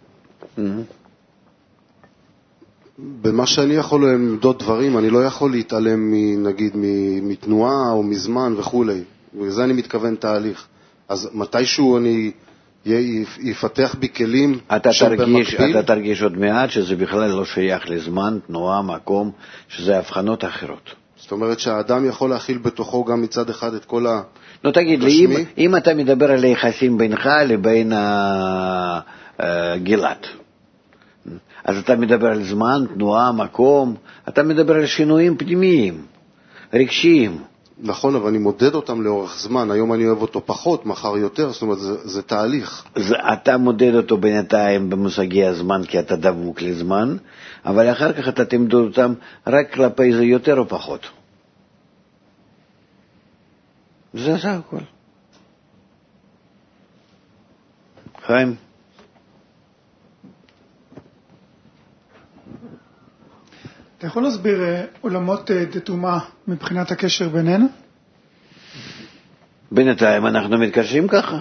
במה שאני יכול למדוד דברים, אני לא יכול להתעלם נגיד מתנועה או מזמן וכו'. וזה אני מתכוון תהליך. אז מתישהו אני יפתח בי כלים שבמקביל... אתה תרגיש עוד מעט שזה בכלל לא שייך לזמן, תנועה, מקום, שזה הבחנות אחרות. זאת אומרת שהאדם יכול להכיל בתוכו גם מצד אחד את כל הגשמי. נו תגיד לי, אם אתה מדבר על היחסים בינך לבין גילת, אז אתה מדבר על זמן, תנועה, מקום, אתה מדבר על שינויים פנימיים, רגשיים. נכון, אבל אני מודד אותם לאורך זמן. היום אני אוהב אותו פחות, מחר יותר, זאת אומרת, זה תהליך. אתה מודד אותו בינתיים במושגי הזמן, כי אתה דבוק לזמן, אבל אחר כך אתה תמדוד אותם רק כלפי זה יותר או פחות. זה הכל. חיים. אתה יכול להסביר עולמות דתומה מבחינת הקשר בינינו? בינתיים אנחנו מתקשרים ככה.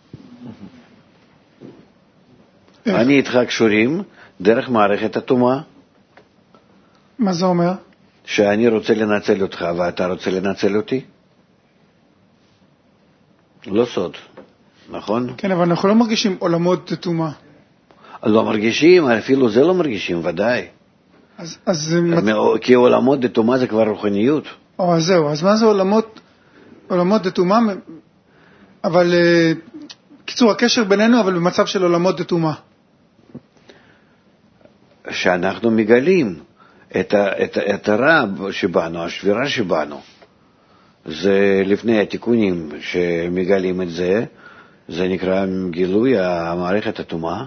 אני איתך קשורים דרך מערכת התומה. מה זה אומר? שאני רוצה לנצל אותך ואתה רוצה לנצל אותי. לא סוד, נכון? כן, אבל אנחנו לא מרגישים עולמות דתומה. לא מרגישים, אפילו זה לא מרגישים, ודאי. כי עולמות דתומה זה כבר רוחניות. אז זהו, אז מה זה עולמות דתומה? אבל קיצור, הקשר בינינו, אבל במצב של עולמות דתומה. שאנחנו מגלים את הרע שבנו, השבירה שבנו. זה לפני התיקונים שמגלים את זה, זה נקרא גילוי המערכת התומה.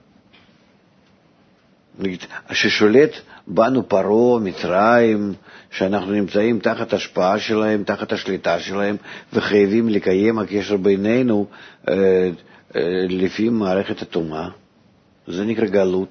ששולט בנו פרעה, מצרים, שאנחנו נמצאים תחת השפעה שלהם, תחת השליטה שלהם, וחייבים לקיים הקשר בינינו לפי מערכת הטומאה, זה נקרא גלות.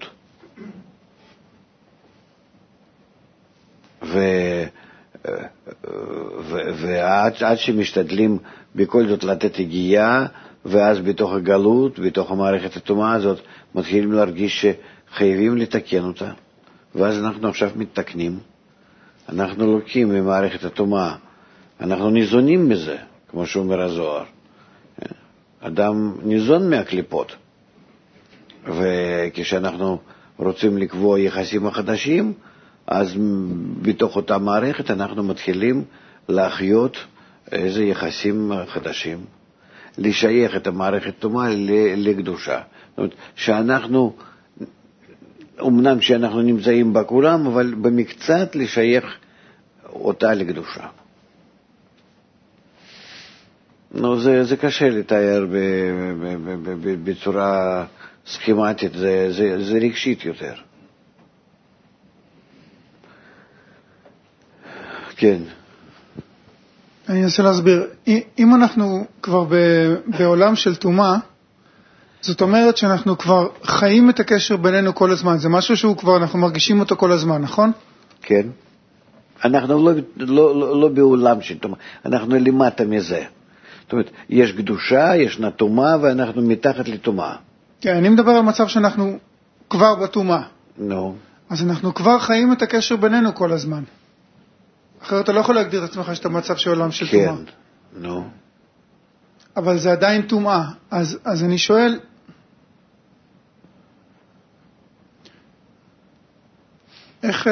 ועד שמשתדלים בכל זאת לתת הגיעה, ואז בתוך הגלות, בתוך המערכת הטומאה הזאת, מתחילים להרגיש שחייבים לתקן אותה, ואז אנחנו עכשיו מתקנים. אנחנו לוקחים ממערכת הטומאה, אנחנו ניזונים מזה, כמו שאומר הזוהר. אדם ניזון מהקליפות, וכשאנחנו רוצים לקבוע יחסים החדשים, אז בתוך אותה מערכת אנחנו מתחילים להחיות איזה יחסים חדשים, לשייך את המערכת טומאה לקדושה. זאת אומרת, שאנחנו, אמנם שאנחנו נמצאים בכולם, אבל במקצת לשייך אותה לקדושה. זה קשה לתאר בצורה סכימטית, זה רגשית יותר. כן. אני אנסה להסביר. אם אנחנו כבר בעולם של טומאה, זאת אומרת שאנחנו כבר חיים את הקשר בינינו כל הזמן. זה משהו שהוא כבר, אנחנו מרגישים אותו כל הזמן, נכון? כן. אנחנו לא בעולם של טומאה, אנחנו למטה מזה. זאת אומרת, יש קדושה, יש טומאה, ואנחנו מתחת לטומאה. כן, אני מדבר על מצב שאנחנו כבר בטומאה. נו. אז אנחנו כבר חיים את הקשר בינינו כל הזמן. אחרת אתה לא יכול להגדיר את עצמך שאתה במצב של עולם של טומאה. כן, נו. אבל זה עדיין טומאה. אז אני שואל, איך...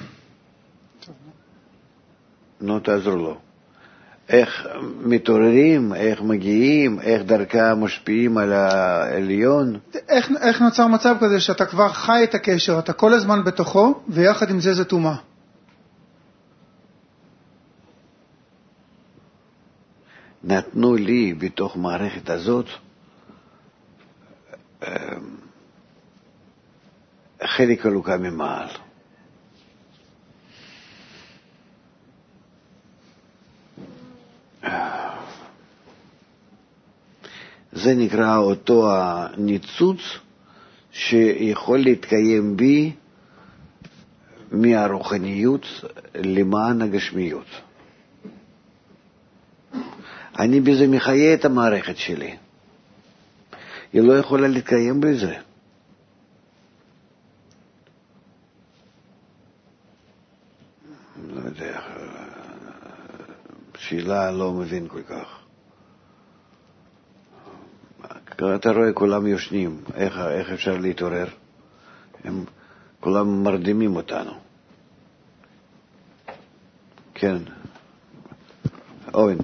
נו, תעזור לו. איך מתעוררים, איך מגיעים, איך דרכה משפיעים על העליון. איך נוצר מצב כזה שאתה כבר חי את הקשר, אתה כל הזמן בתוכו, ויחד עם זה טומאה? נתנו לי בתוך מערכת הזאת חלק אלוקה ממעל. זה נקרא אותו הניצוץ שיכול להתקיים בי מהרוחניות למען הגשמיות. אני בזה מחיה את המערכת שלי. היא לא יכולה להתקיים בזה. לא יודע, שאלה לא מבין כל כך. אתה רואה, כולם יושנים, איך אפשר להתעורר? הם כולם מרדימים אותנו. כן. אוין.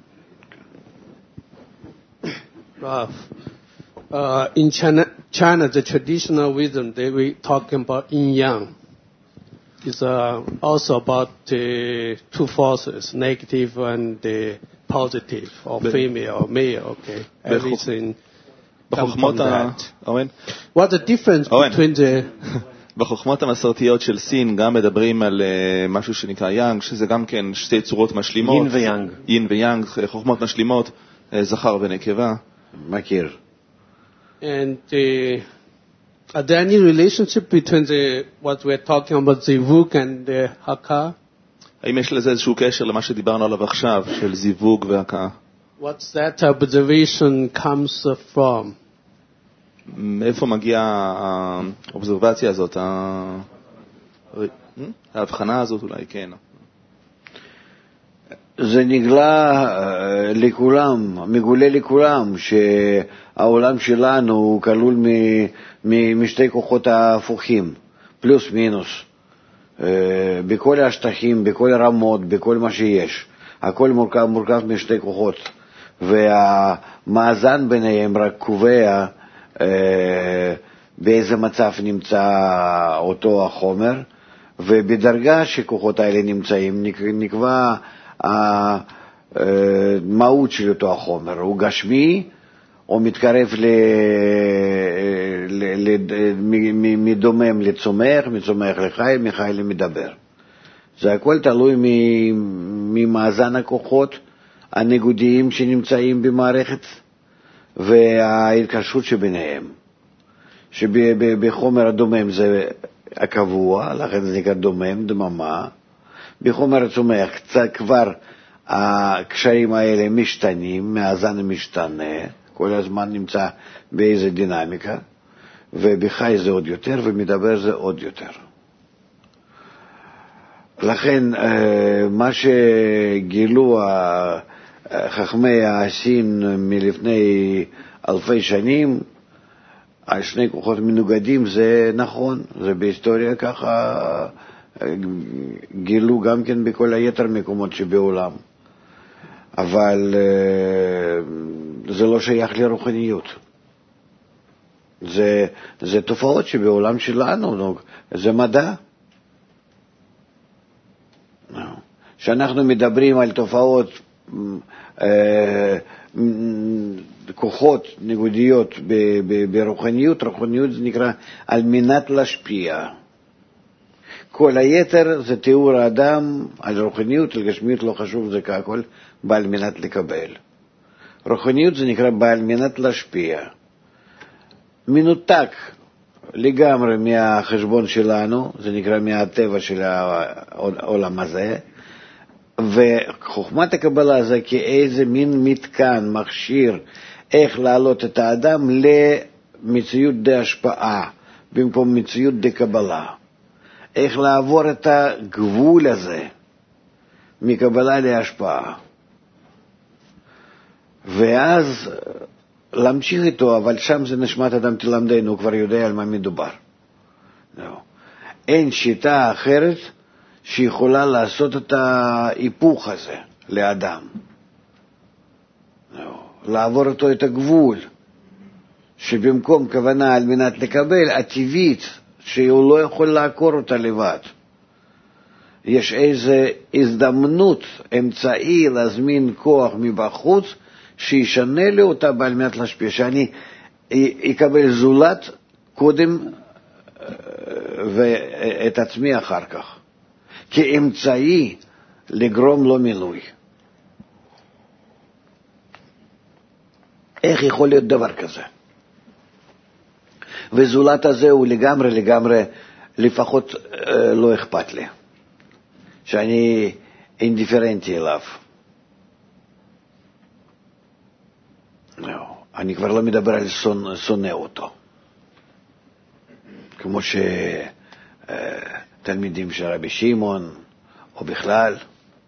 In China, the traditional wisdom, we talking about yin-yang. It's also about the two forces, negative and the positive, or female or male, okay? Everything comes from that. What's the difference between the... בחוכמות המסורתיות של סין גם מדברים על משהו שנקרא יאנג, שזה גם כן שתי צורות משלימות. יין ויאנג. יין ויאנג, חוכמות משלימות, זכר ונקבה. מכיר. And are there any relationship between what we're talking about, zivug and the haka? האם יש לזה איזשהו קשר למה שדיברנו עליו עכשיו, של זיווג והקאה? What's that observation comes from? מאיפה מגיעה האובזרבציה הזאת, ההבחנה הזאת אולי, כן. זה נגלה לכולם, מגולה לכולם, שהעולם שלנו הוא כלול משתי כוחות ההפוכים, פלוס מינוס, בכל השטחים, בכל הרמות, בכל מה שיש. הכל מורכב משתי כוחות, והמאזן ביניהם רק קובע באיזה מצב נמצא אותו החומר, ובדרגה שכוחות האלה נמצאים נקבע המהות של אותו החומר, הוא גשמי או מתקרב מדומם לצומח, מצומח לחי, מחי למדבר. זה הכל תלוי ממאזן הכוחות הנגודיים שנמצאים במערכת וההתקשרות שביניהם, שבחומר הדומם זה הקבוע, לכן זה נקרא דומם, דממה. בחומר הצומח כבר הקשרים האלה משתנים, מאזן משתנה, כל הזמן נמצא באיזו דינמיקה, ובחי זה עוד יותר, ומדבר זה עוד יותר. לכן מה שגילו חכמי הסין מלפני אלפי שנים, על שני כוחות מנוגדים, זה נכון, זה בהיסטוריה ככה גילו גם כן בכל היתר מקומות שבעולם. אבל זה לא שייך לרוחניות. זה תופעות שבעולם שלנו, זה מדע. כשאנחנו מדברים על תופעות, כוחות ניגודיות ברוחניות, רוחניות זה נקרא על מנת להשפיע. כל היתר זה תיאור האדם על רוחניות, על גשמיות לא חשוב, זה כהכל בעל מנת לקבל. רוחניות זה נקרא בעל מנת להשפיע. מנותק לגמרי מהחשבון שלנו, זה נקרא מהטבע של העולם הזה, וחוכמת הקבלה זה כאיזה מין מתקן, מכשיר, איך להעלות את האדם למציאות די השפעה, במקום מציאות די קבלה. איך לעבור את הגבול הזה, מקבלה להשפעה. ואז להמשיך איתו, אבל שם זה נשמת אדם תלמדנו, הוא כבר יודע על מה מדובר. אין שיטה אחרת שיכולה לעשות את ההיפוך הזה לאדם. לעבור אותו את הגבול, שבמקום כוונה על מנת לקבל, הטבעית, שהוא לא יכול לעקור אותה לבד. יש איזו הזדמנות, אמצעי להזמין כוח מבחוץ, שישנה לי אותה בעל מנת להשפיע, שאני אקבל זולת קודם ואת עצמי אחר כך, כאמצעי לגרום לו מילוי. איך יכול להיות דבר כזה? וזולת הזה הוא לגמרי, לפחות לא אכפת לי, שאני אינדיפרנטי אליו. אני כבר לא מדבר על שונא אותו, כמו שתלמידים של רבי שמעון, או בכלל,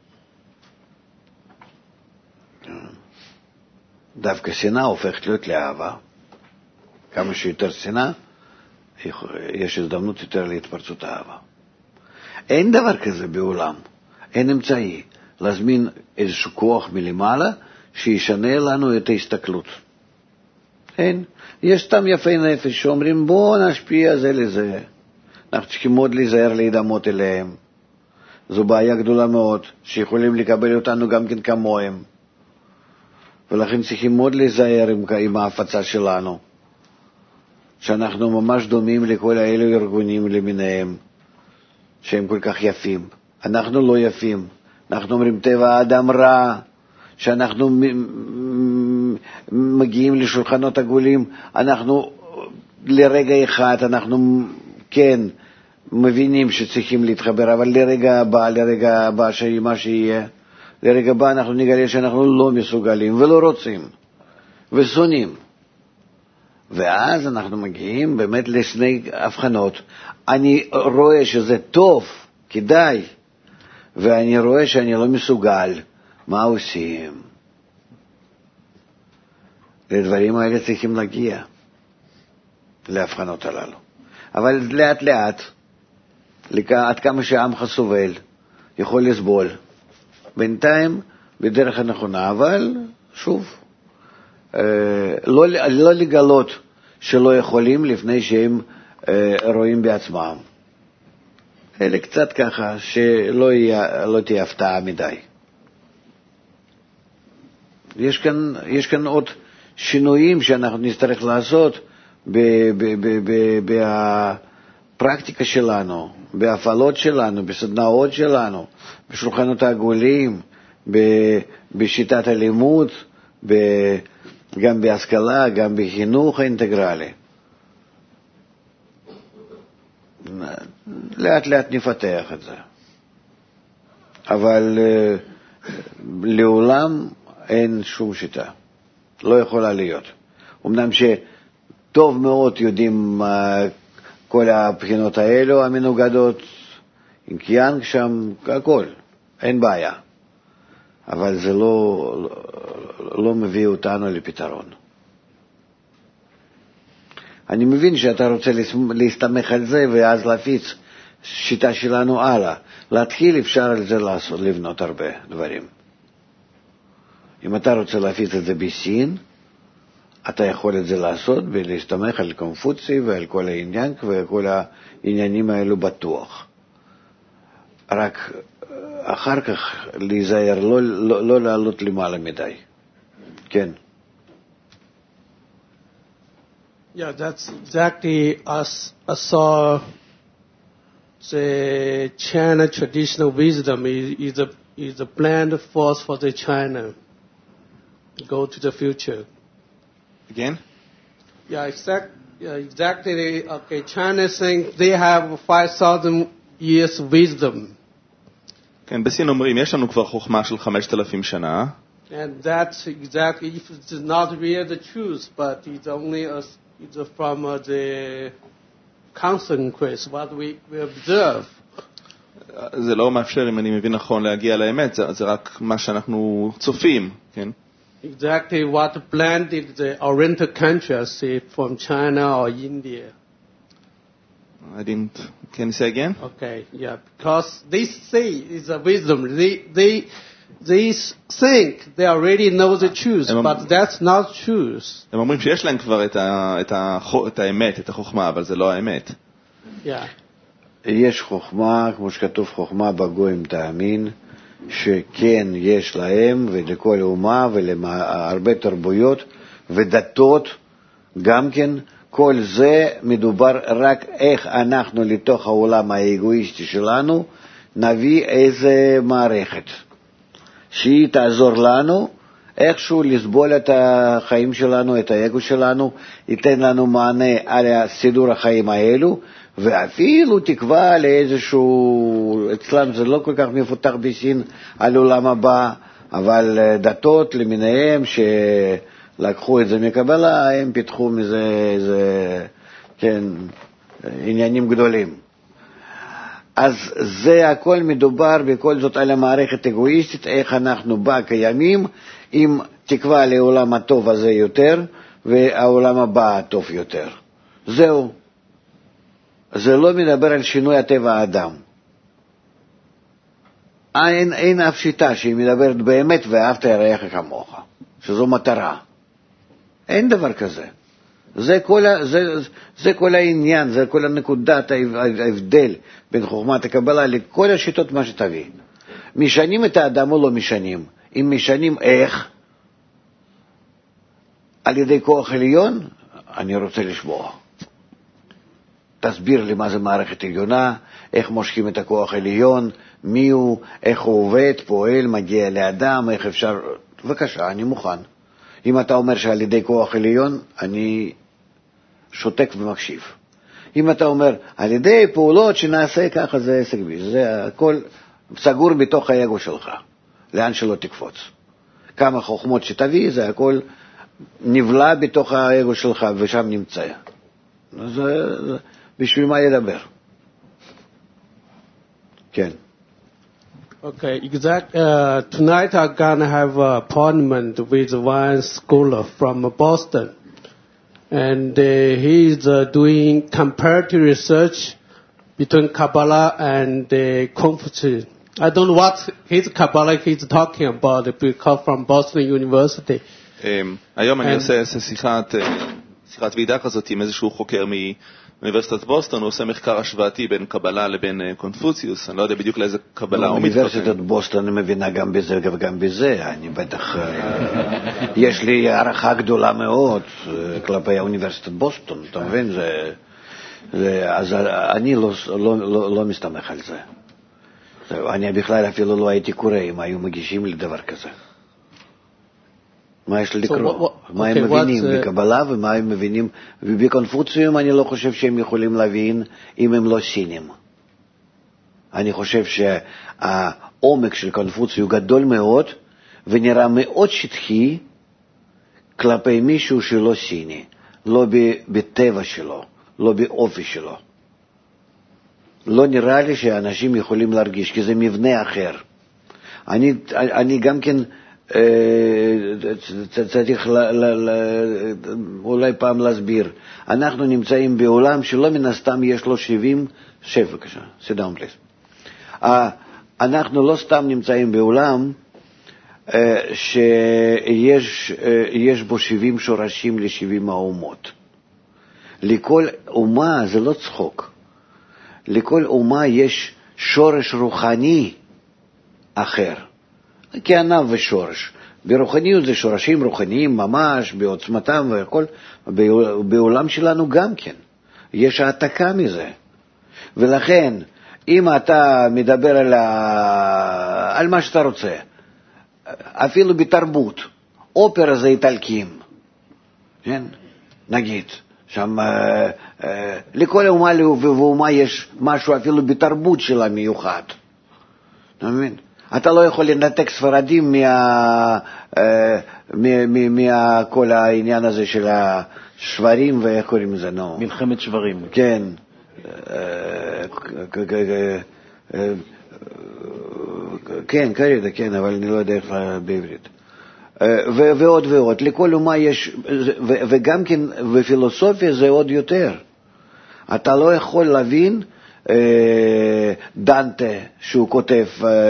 דווקא שנאה הופכת להיות לאהבה. כמה שיותר שנאה, יש הזדמנות יותר להתפרצות האהבה. אין דבר כזה בעולם, אין אמצעי להזמין איזשהו כוח מלמעלה שישנה לנו את ההסתכלות. אין. יש סתם יפי נפש שאומרים בוא נשפיע זה לזה. אנחנו צריכים מאוד להיזהר להידמות אליהם. זו בעיה גדולה מאוד, שיכולים לקבל אותנו גם כן כמוהם. ולכן צריכים מאוד להיזהר עם ההפצה שלנו. שאנחנו ממש דומים לכל האלו ארגונים למיניהם, שהם כל כך יפים. אנחנו לא יפים. אנחנו אומרים טבע האדם רע, שאנחנו מגיעים לשולחנות עגולים, אנחנו לרגע אחד, אנחנו כן מבינים שצריכים להתחבר, אבל לרגע הבא מה שיהיה, לרגע הבא אנחנו נגלה שאנחנו לא מסוגלים ולא רוצים ושונאים. ואז אנחנו מגיעים באמת לשני הבחנות. אני רואה שזה טוב, כדאי, ואני רואה שאני לא מסוגל. מה עושים? לדברים האלה צריכים להגיע, להבחנות הללו. אבל לאט לאט, עד כמה שהעמך סובל, יכול לסבול. בינתיים, בדרך הנכונה, אבל שוב, לא לגלות שלא יכולים לפני שהם רואים בעצמם. אלה קצת ככה, שלא תהיה הפתעה מדי. יש כאן עוד שינויים שאנחנו נצטרך לעשות בפרקטיקה שלנו, בהפעלות שלנו, בסדנאות שלנו, בשולחנות העגולים, בשיטת הלימוד, גם בהשכלה, גם בחינוך האינטגרלי. לאט לאט נפתח את זה. אבל לעולם אין שום שיטה. לא יכולה להיות. אמנם שטוב מאוד יודעים כל הבחינות האלו המנוגדות, עם קיאנג שם, הכל, אין בעיה. אבל זה לא מביא אותנו לפתרון. אני מבין שאתה רוצה להסתמך על זה ואז להפיץ שיטה שלנו הלאה. להתחיל אפשר על זה לבנות הרבה דברים. אם אתה רוצה להפיץ את זה בסין, אתה יכול את זה לעשות ולהסתמך על קונפוצי ועל כל העניין וכל העניינים האלו בטוח. רק אחר כך להיזהר, לא לעלות למעלה מדי. כן. Yeah, that's exactly as I saw the China traditional wisdom is a planned force for the China to go to the future. Again? Yeah, exactly. Okay, China think they have 5,000 years wisdom. כן, בסין אומרים, יש לנו כבר חוכמה של 5,000 שנה. And that's exactly, if it's not really the truth, but it's only it's from the consequence, what we observe. זה לא מאפשר, אם אני מבין נכון, להגיע לאמת, זה רק מה שאנחנו צופים, כן? Exactly what planted the Oriental countries, say, from China or India. I didn't, can you say again? Okay, yeah, because they say it's a wisdom. They think they already know the truth, but that's not truth. הם אומרים שיש להם כבר את האמת, את החוכמה, אבל זה לא האמת. Yeah. יש חוכמה, כמו שכתוב חוכמה בגויים תאמין, שכן יש להם ולכל אומה ולהרבה תרבויות ודתות גם כן. כל זה מדובר רק איך אנחנו לתוך העולם האגואיסטי שלנו נביא איזה מערכת שהיא תעזור לנו איכשהו לסבול את החיים שלנו, את האגו שלנו, ייתן לנו מענה על סידור החיים האלו, ואפילו תקווה לאיזשהו, אצלם זה לא כל כך מפותח בסין על עולם הבא, אבל דתות למיניהם שלקחו את זה מקבלה, הם פיתחו מזה איזה, כן, עניינים גדולים. אז זה הכל מדובר בכל זאת על המערכת אגואיסטית, איך אנחנו בה קיימים, עם תקווה לעולם הטוב הזה יותר, והעולם הבא הטוב יותר. זהו. זה לא מדבר על שינוי הטבע האדם. אין אף שיטה שהיא מדברת באמת ואהבת לרעך כמוך, שזו מטרה. אין דבר כזה. זה כל העניין, זה כל הנקודת ההבדל בין חוכמת הקבלה לכל השיטות מה שתביא. משנים את האדם או לא משנים? אם משנים איך? על ידי כוח עליון? אני רוצה לשמוע. תסביר לי מה זה מערכת עליונה, איך מושכים את הכוח עליון, מי הוא, איך הוא עובד, פועל, מגיע לאדם, איך אפשר... בבקשה, אני מוכן. אם אתה אומר שעל ידי כוח עליון, אני שותק ומקשיב. אם אתה אומר, על ידי פעולות שנעשה ככה, זה עסק בי. זה הכל סגור בתוך האגו שלך, לאן שלא תקפוץ. כמה חוכמות שתביא, זה הכל נבלע בתוך האגו שלך, ושם נמצא. אז בשביל מה ידבר? כן. Okay, tonight I'm going to have an appointment with one scholar from Boston. And he's doing comparative research between Kabbalah and Confucius. I don't know what his Kabbalah he's talking about because from Boston University. היום אני עושה שיחת ועידה כזאת עם איזשהו חוקר מאוניברסיטת בוסטון, הוא עושה מחקר השוואתי בין קבלה לבין קונפוציוס, אני לא יודע בדיוק לאיזה קבלה הוא מתכוון. אוניברסיטת בוסטון מבינה גם בזה וגם בזה, אני בטח, יש לי הערכה גדולה מאוד כלפי האוניברסיטת בוסטון, אתה מבין? אז אני לא מסתמך על זה. אני בכלל אפילו לא הייתי קורא אם היו מגישים לי דבר כזה. מה יש לי לקרוא? מה הם מבינים בקבלה ומה הם מבינים, ובקונפוציום אני לא חושב שהם יכולים להבין אם הם לא סינים. אני חושב שהעומק של קונפוצי הוא גדול מאוד, ונראה מאוד שטחי כלפי מישהו שלא סיני, לא בטבע שלו, לא באופי שלו. לא נראה לי שאנשים יכולים להרגיש, כי זה מבנה אחר. אני גם כן צריך אולי פעם להסביר. אנחנו נמצאים בעולם שלא מן הסתם יש לו 70, שב בבקשה, sit down please. אנחנו לא סתם נמצאים בעולם שיש בו 70 שורשים ל-70 האומות. לכל אומה זה לא צחוק. לכל אומה יש שורש רוחני אחר. כענב ושורש. ברוחניות זה שורשים רוחניים ממש, בעוצמתם והכל. בעולם שלנו גם כן. יש העתקה מזה. ולכן, אם אתה מדבר על מה שאתה רוצה, אפילו בתרבות, אופרה זה איטלקים, כן? נגיד, שם לכל אומה ואומה יש משהו אפילו בתרבות שלה מיוחד. אתה מבין? אתה לא יכול לנתק ספרדים מכל העניין הזה של השברים, ואיך קוראים לזה? מלחמת שברים. כן. כן, כרגע, כן, אבל אני לא יודע איך בעברית. ועוד ועוד. לכל אומה יש, וגם כן, בפילוסופיה זה עוד יותר. אתה לא יכול להבין דנטה שהוא כותב,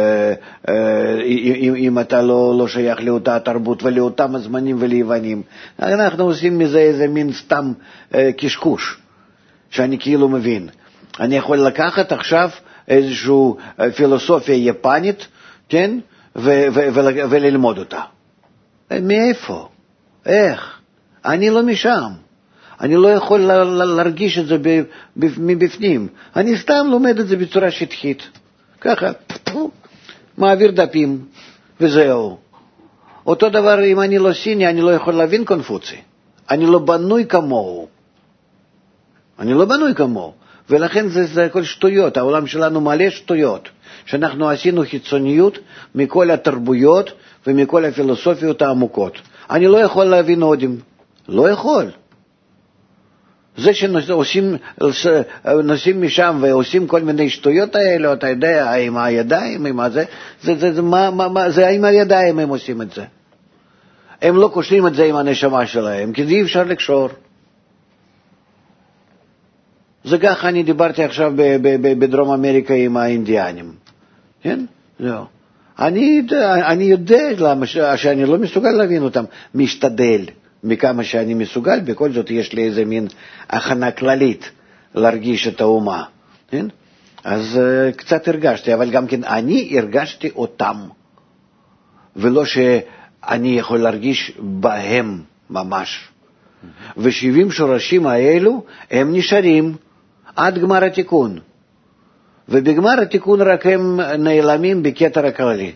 אם אתה לא שייך לאותה תרבות ולאותם הזמנים וליוונים. אנחנו עושים מזה איזה מין סתם קשקוש, שאני כאילו מבין. אני יכול לקחת עכשיו איזושהי פילוסופיה יפנית, כן? וללמוד אותה. מאיפה? איך? אני לא משם. אני לא יכול להרגיש את זה מבפנים. אני סתם לומד את זה בצורה שטחית. ככה, מעביר דפים, וזהו. אותו דבר, אם אני לא סיני, אני לא יכול להבין קונפוצי. אני לא בנוי כמוהו. ולכן זה הכל שטויות. העולם שלנו מלא שטויות. שאנחנו עשינו חיצוניות מכל התרבויות ומכל הפילוסופיות העמוקות. אני לא יכול להבין עודים. לא יכול. זה שנוסעים משם ועושים כל מיני שטויות האלה, אתה יודע, עם הידיים, עם הזה, זה עם הידיים הם עושים את זה. הם לא קושרים את זה עם הנשמה שלהם, כי אי אפשר לקשור. זה ככה אני דיברתי עכשיו בדרום אמריקה עם האינדיאנים. כן? זהו. אני יודע למה שאני לא מסוגל להבין אותם, משתדל. מכמה שאני מסוגל, בכל זאת יש לי איזה מין הכנה כללית להרגיש את האומה. כן? אז קצת הרגשתי, אבל גם כן אני הרגשתי אותם, ולא שאני יכול להרגיש בהם ממש. ו70 שורשים האלו הם נשארים עד גמר התיקון. ובגמר התיקון רק הם נעלמים בכתר הכללי.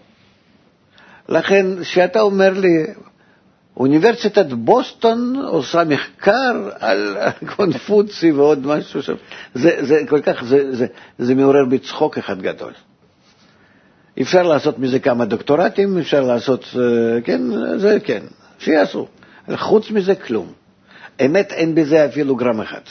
לכן, שאתה אומר לי, אוניברסיטת בוסטון עושה מחקר על קונפוצי ועוד משהו שם. זה כל כך, זה מעורר בצחוק אחד גדול. אפשר לעשות מזה כמה דוקטורטים, אפשר לעשות, כן, זה כן, שיעשו. חוץ מזה כלום. אמת אין בזה אפילו גרם אחד.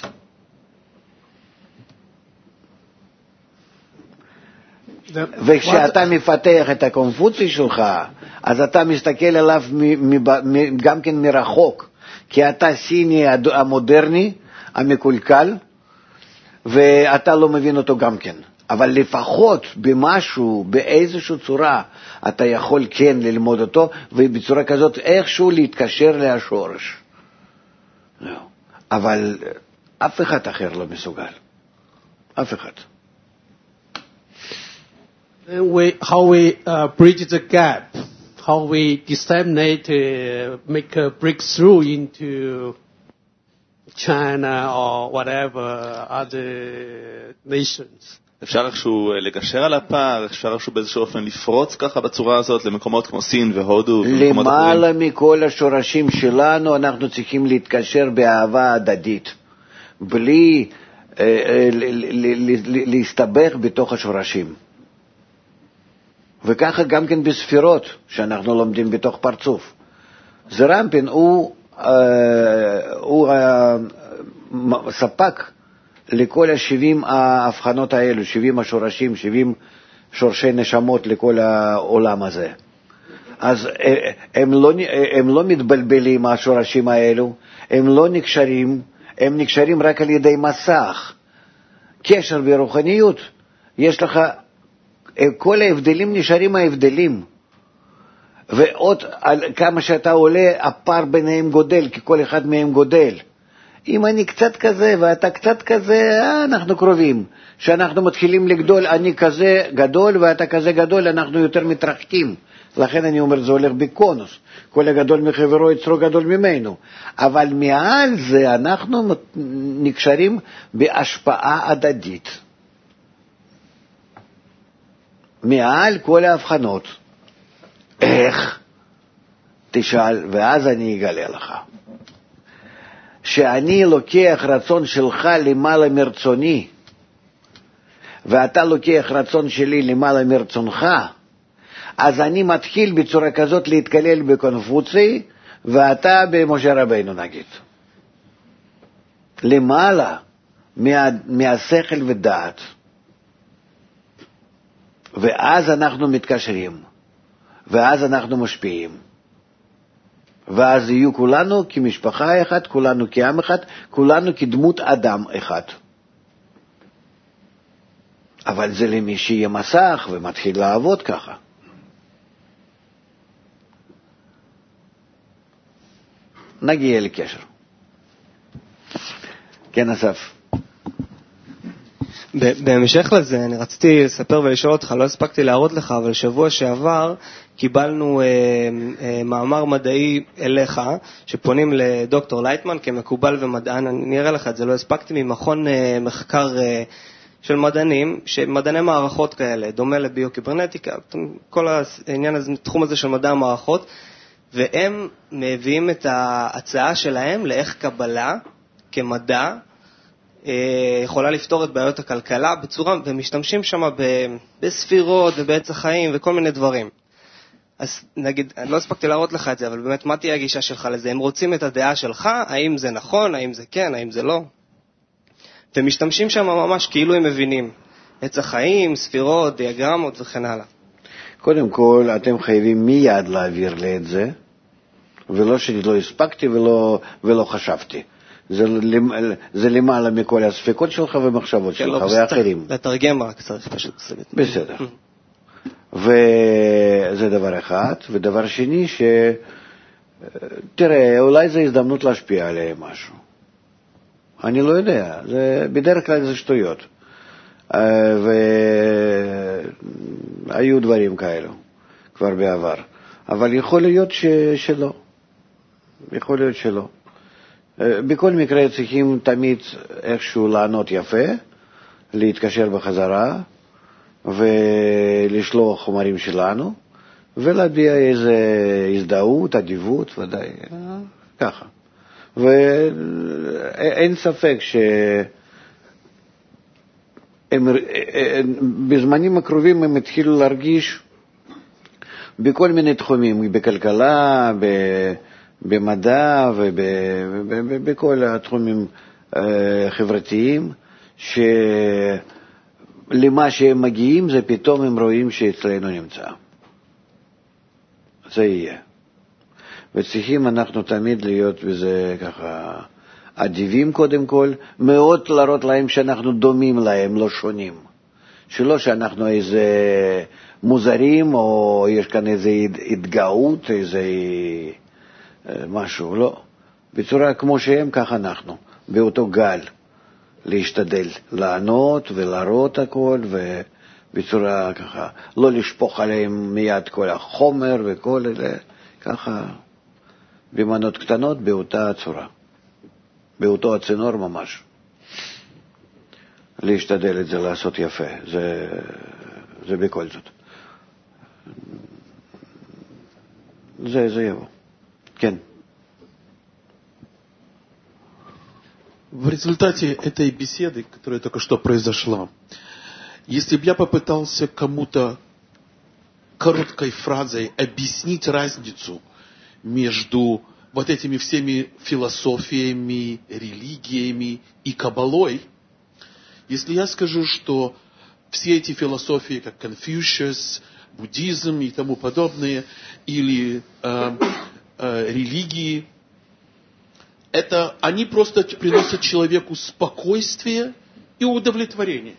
וכשאתה מפתח את הקונפוצי שלך, אז אתה מסתכל עליו גם כן מרחוק, כי אתה סיני המודרני, המקולקל, ואתה לא מבין אותו גם כן. אבל לפחות במשהו, באיזושהי צורה, אתה יכול כן ללמוד אותו, ובצורה כזאת איכשהו להתקשר להשורש. אבל אף אחד אחר לא מסוגל. אף אחד. How we bridge the gap, how we disseminate, make a breakthrough into China or whatever other nations. אפשר איכשהו לגשר על הפער, אפשר איכשהו באיזשהו אופן לפרוץ ככה בצורה הזאת למקומות כמו סין והודו ומקומות אחרים? למעלה מכל השורשים שלנו אנחנו צריכים להתקשר באהבה הדדית, בלי להסתבך בתוך השורשים. וככה גם כן בספירות שאנחנו לומדים בתוך פרצוף. זרמפין הוא ספק לכל 70 ההבחנות האלו, 70 השורשים, 70 שורשי נשמות לכל העולם הזה. אז הם לא מתבלבלים השורשים האלו, הם לא נקשרים, הם נקשרים רק על ידי מסך. קשר ברוחניות, יש לך, כל ההבדלים נשארים ההבדלים. ועוד כמה שאתה עולה, הפער ביניהם גודל, כי כל אחד מהם גודל. אם אני קצת כזה ואתה קצת כזה, אנחנו קרובים. כשאנחנו מתחילים לגדול, אני כזה גדול ואתה כזה גדול, אנחנו יותר מתרחקים. לכן אני אומר, זה הולך בקונוס. כל הגדול מחברו יצרו גדול ממנו. אבל מעל זה אנחנו נקשרים בהשפעה הדדית. מעל כל ההבחנות. איך? תשאל, ואז אני אגלה לך. שאני לוקח רצון שלך למעלה מרצוני, ואתה לוקח רצון שלי למעלה מרצונך, אז אני מתחיל בצורה כזאת להתקלל בקונפוצי, ואתה במשה רבינו נגיד. למעלה מהשכל ודעת. ואז אנחנו מתקשרים, ואז אנחנו משפיעים. ואז יהיו כולנו כמשפחה אחת, כולנו כעם אחד, כולנו כדמות אדם אחד. אבל זה למי שיהיה מסך ומתחיל לעבוד ככה. נגיע לקשר. כן, אסף. בהמשך לזה, אני רציתי לספר ולשאול אותך, לא הספקתי להראות לך, אבל שבוע שעבר קיבלנו מאמר מדעי אליך, שפונים לדוקטור לייטמן כמקובל ומדען, אני אראה לך את זה, לא הספקתי, ממכון מחקר של מדענים, מדעני מערכות כאלה, דומה לביוקיברנטיקה, כל העניין הזה, תחום הזה של מדע המערכות, והם מביאים את ההצעה שלהם לאיך קבלה כמדע, יכולה לפתור את בעיות הכלכלה בצורה, ומשתמשים שם בספירות ובעץ החיים וכל מיני דברים. אז נגיד, אני לא הספקתי להראות לך את זה, אבל באמת מה תהיה הגישה שלך לזה? הם רוצים את הדעה שלך, האם זה נכון, האם זה כן, האם זה לא? ומשתמשים שם ממש כאילו הם מבינים. עץ החיים, ספירות, דיאגרמות וכן הלאה. קודם כל, אתם חייבים מיד להעביר לי את זה, ולא שאני לא הספקתי ולא חשבתי. זה למעלה מכל הספקות שלך ומחשבות שלך ואחרים. לתרגם רק צריך פשוט. בסדר. וזה דבר אחד. ודבר שני, תראה, אולי זו הזדמנות להשפיע עליהם משהו. אני לא יודע. בדרך כלל זה שטויות. והיו דברים כאלו כבר בעבר. אבל יכול להיות שלא. יכול להיות שלא. בכל מקרה צריכים תמיד איכשהו לענות יפה, להתקשר בחזרה ולשלוח חומרים שלנו ולהביע איזו הזדהות, אדיבות, ודאי, ככה. ואין ספק שבזמנים הקרובים הם התחילו להרגיש בכל מיני תחומים, בכלכלה, במדע ובכל התחומים חברתיים, שלמה שהם מגיעים זה פתאום הם רואים שאצלנו נמצא. זה יהיה. וצריכים אנחנו תמיד להיות בזה ככה אדיבים קודם כל, מאוד להראות להם שאנחנו דומים להם, לא שונים. שלא שאנחנו איזה מוזרים או יש כאן איזה התגאות, איזה משהו, לא. בצורה כמו שהם, כך אנחנו, באותו גל, להשתדל לענות ולהראות הכל, ובצורה ככה, לא לשפוך עליהם מיד כל החומר וכל זה, ככה, במנות קטנות, באותה צורה, באותו הצינור ממש. להשתדל את זה לעשות יפה, זה בכל זאת. זה יבוא. כן. В результате этой беседы, которая только что произошла, если бы я попытался кому-то короткой фразой объяснить разницу между вот этими всеми философиями, религиями и каббалой, если я скажу, что все эти философии, как Confucius, буддизм и тому подобное, или религии, это они просто приносят человеку спокойствие и удовлетворение.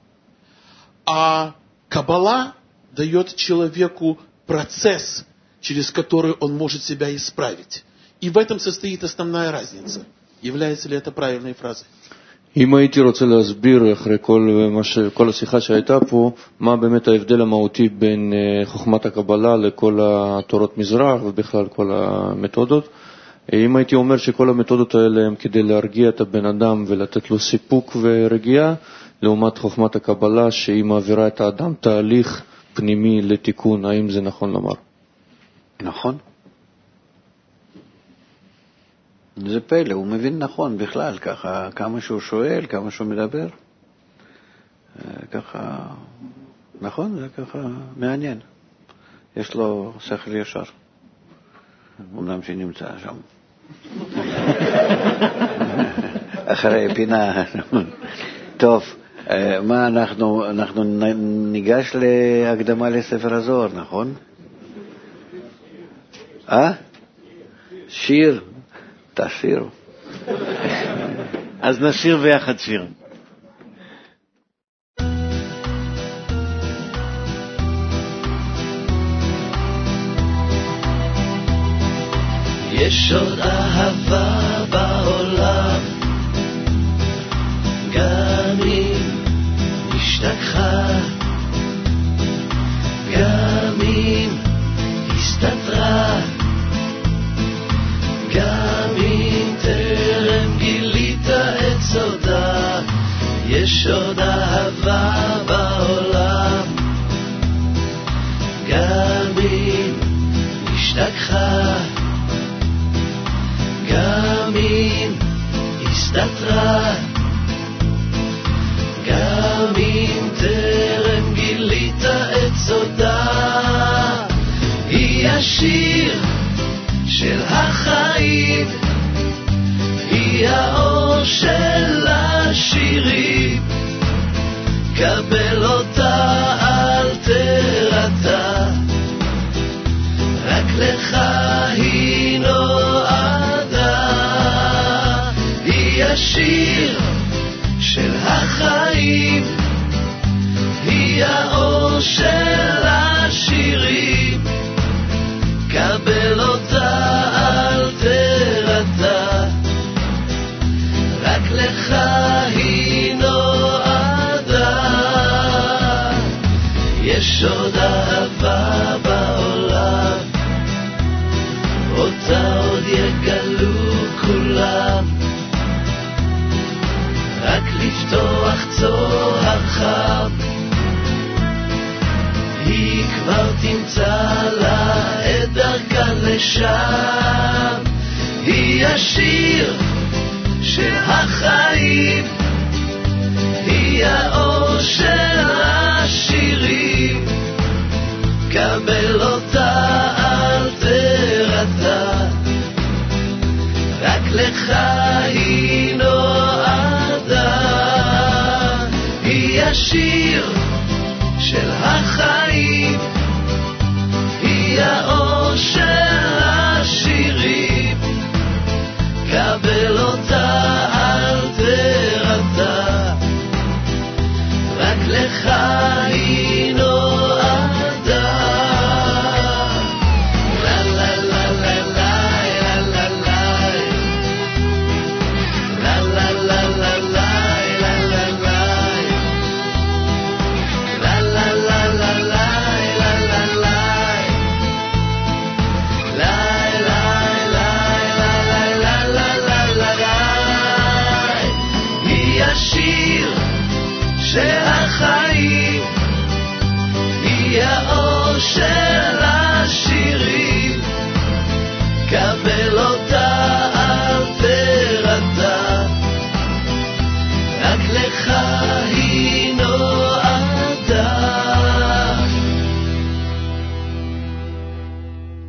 А каббала дает человеку процесс, через который он может себя исправить. И в этом состоит основная разница. Является ли это правильной фразой? אם הייתי רוצה להסביר אחרי כל השיחה שהייתה פה, מה באמת ההבדל המהותי בין חוכמת הקבלה לכל התורות מזרח ובכלל כל המתודות, אם הייתי אומר שכל המתודות האלה הם כדי להרגיע את הבן אדם ולתת לו סיפוק ורגיעה, לעומת חוכמת הקבלה שהיא מעבירה את האדם תהליך פנימי לתיקון, האם זה נכון לומר? נכון. זה פלא, הוא מבין נכון בכלל, ככה, כמה שהוא שואל, כמה שהוא מדבר, ככה, נכון, זה ככה מעניין. יש לו שכל ישר, אמנם שנמצא שם. אחרי פינה. טוב, מה אנחנו ניגש להקדמה לספר הזוהר, נכון? שיר. תשיר. אז נשיר ביחד שיר. יש עוד אהבה בעולם, גם אם השתכחה, גם אם הסתתרה, גם אם טרם גילית את סודה, יש עוד אהבה בעולם, גם אם השתכחה, גם אם הסתתרה, גם אם טרם גילית את סודה, היא השיר של החיים, היא האור של השירים, קבל אותה אל תרתע, רק לך היא נועדה, היא השיר של החיים, היא האור של השירים, קבל אותה אל תרתע, רק לך היא נועדה, יש עוד אהבה בעולם, אותה עוד יגלו כולם, רק לפתוח צוהר חם, היא כבר תמצא לה את דרכה לשם, היא השיר של החיים, היא האור של השירים, קבל אותה אל תרתע, רק לך היא נועדה, היא השיר של החיים, היא האור של השירים, קבל אותה אל תרתע, רק לך היא נועדה. לה לה לה לה לה לה לה השם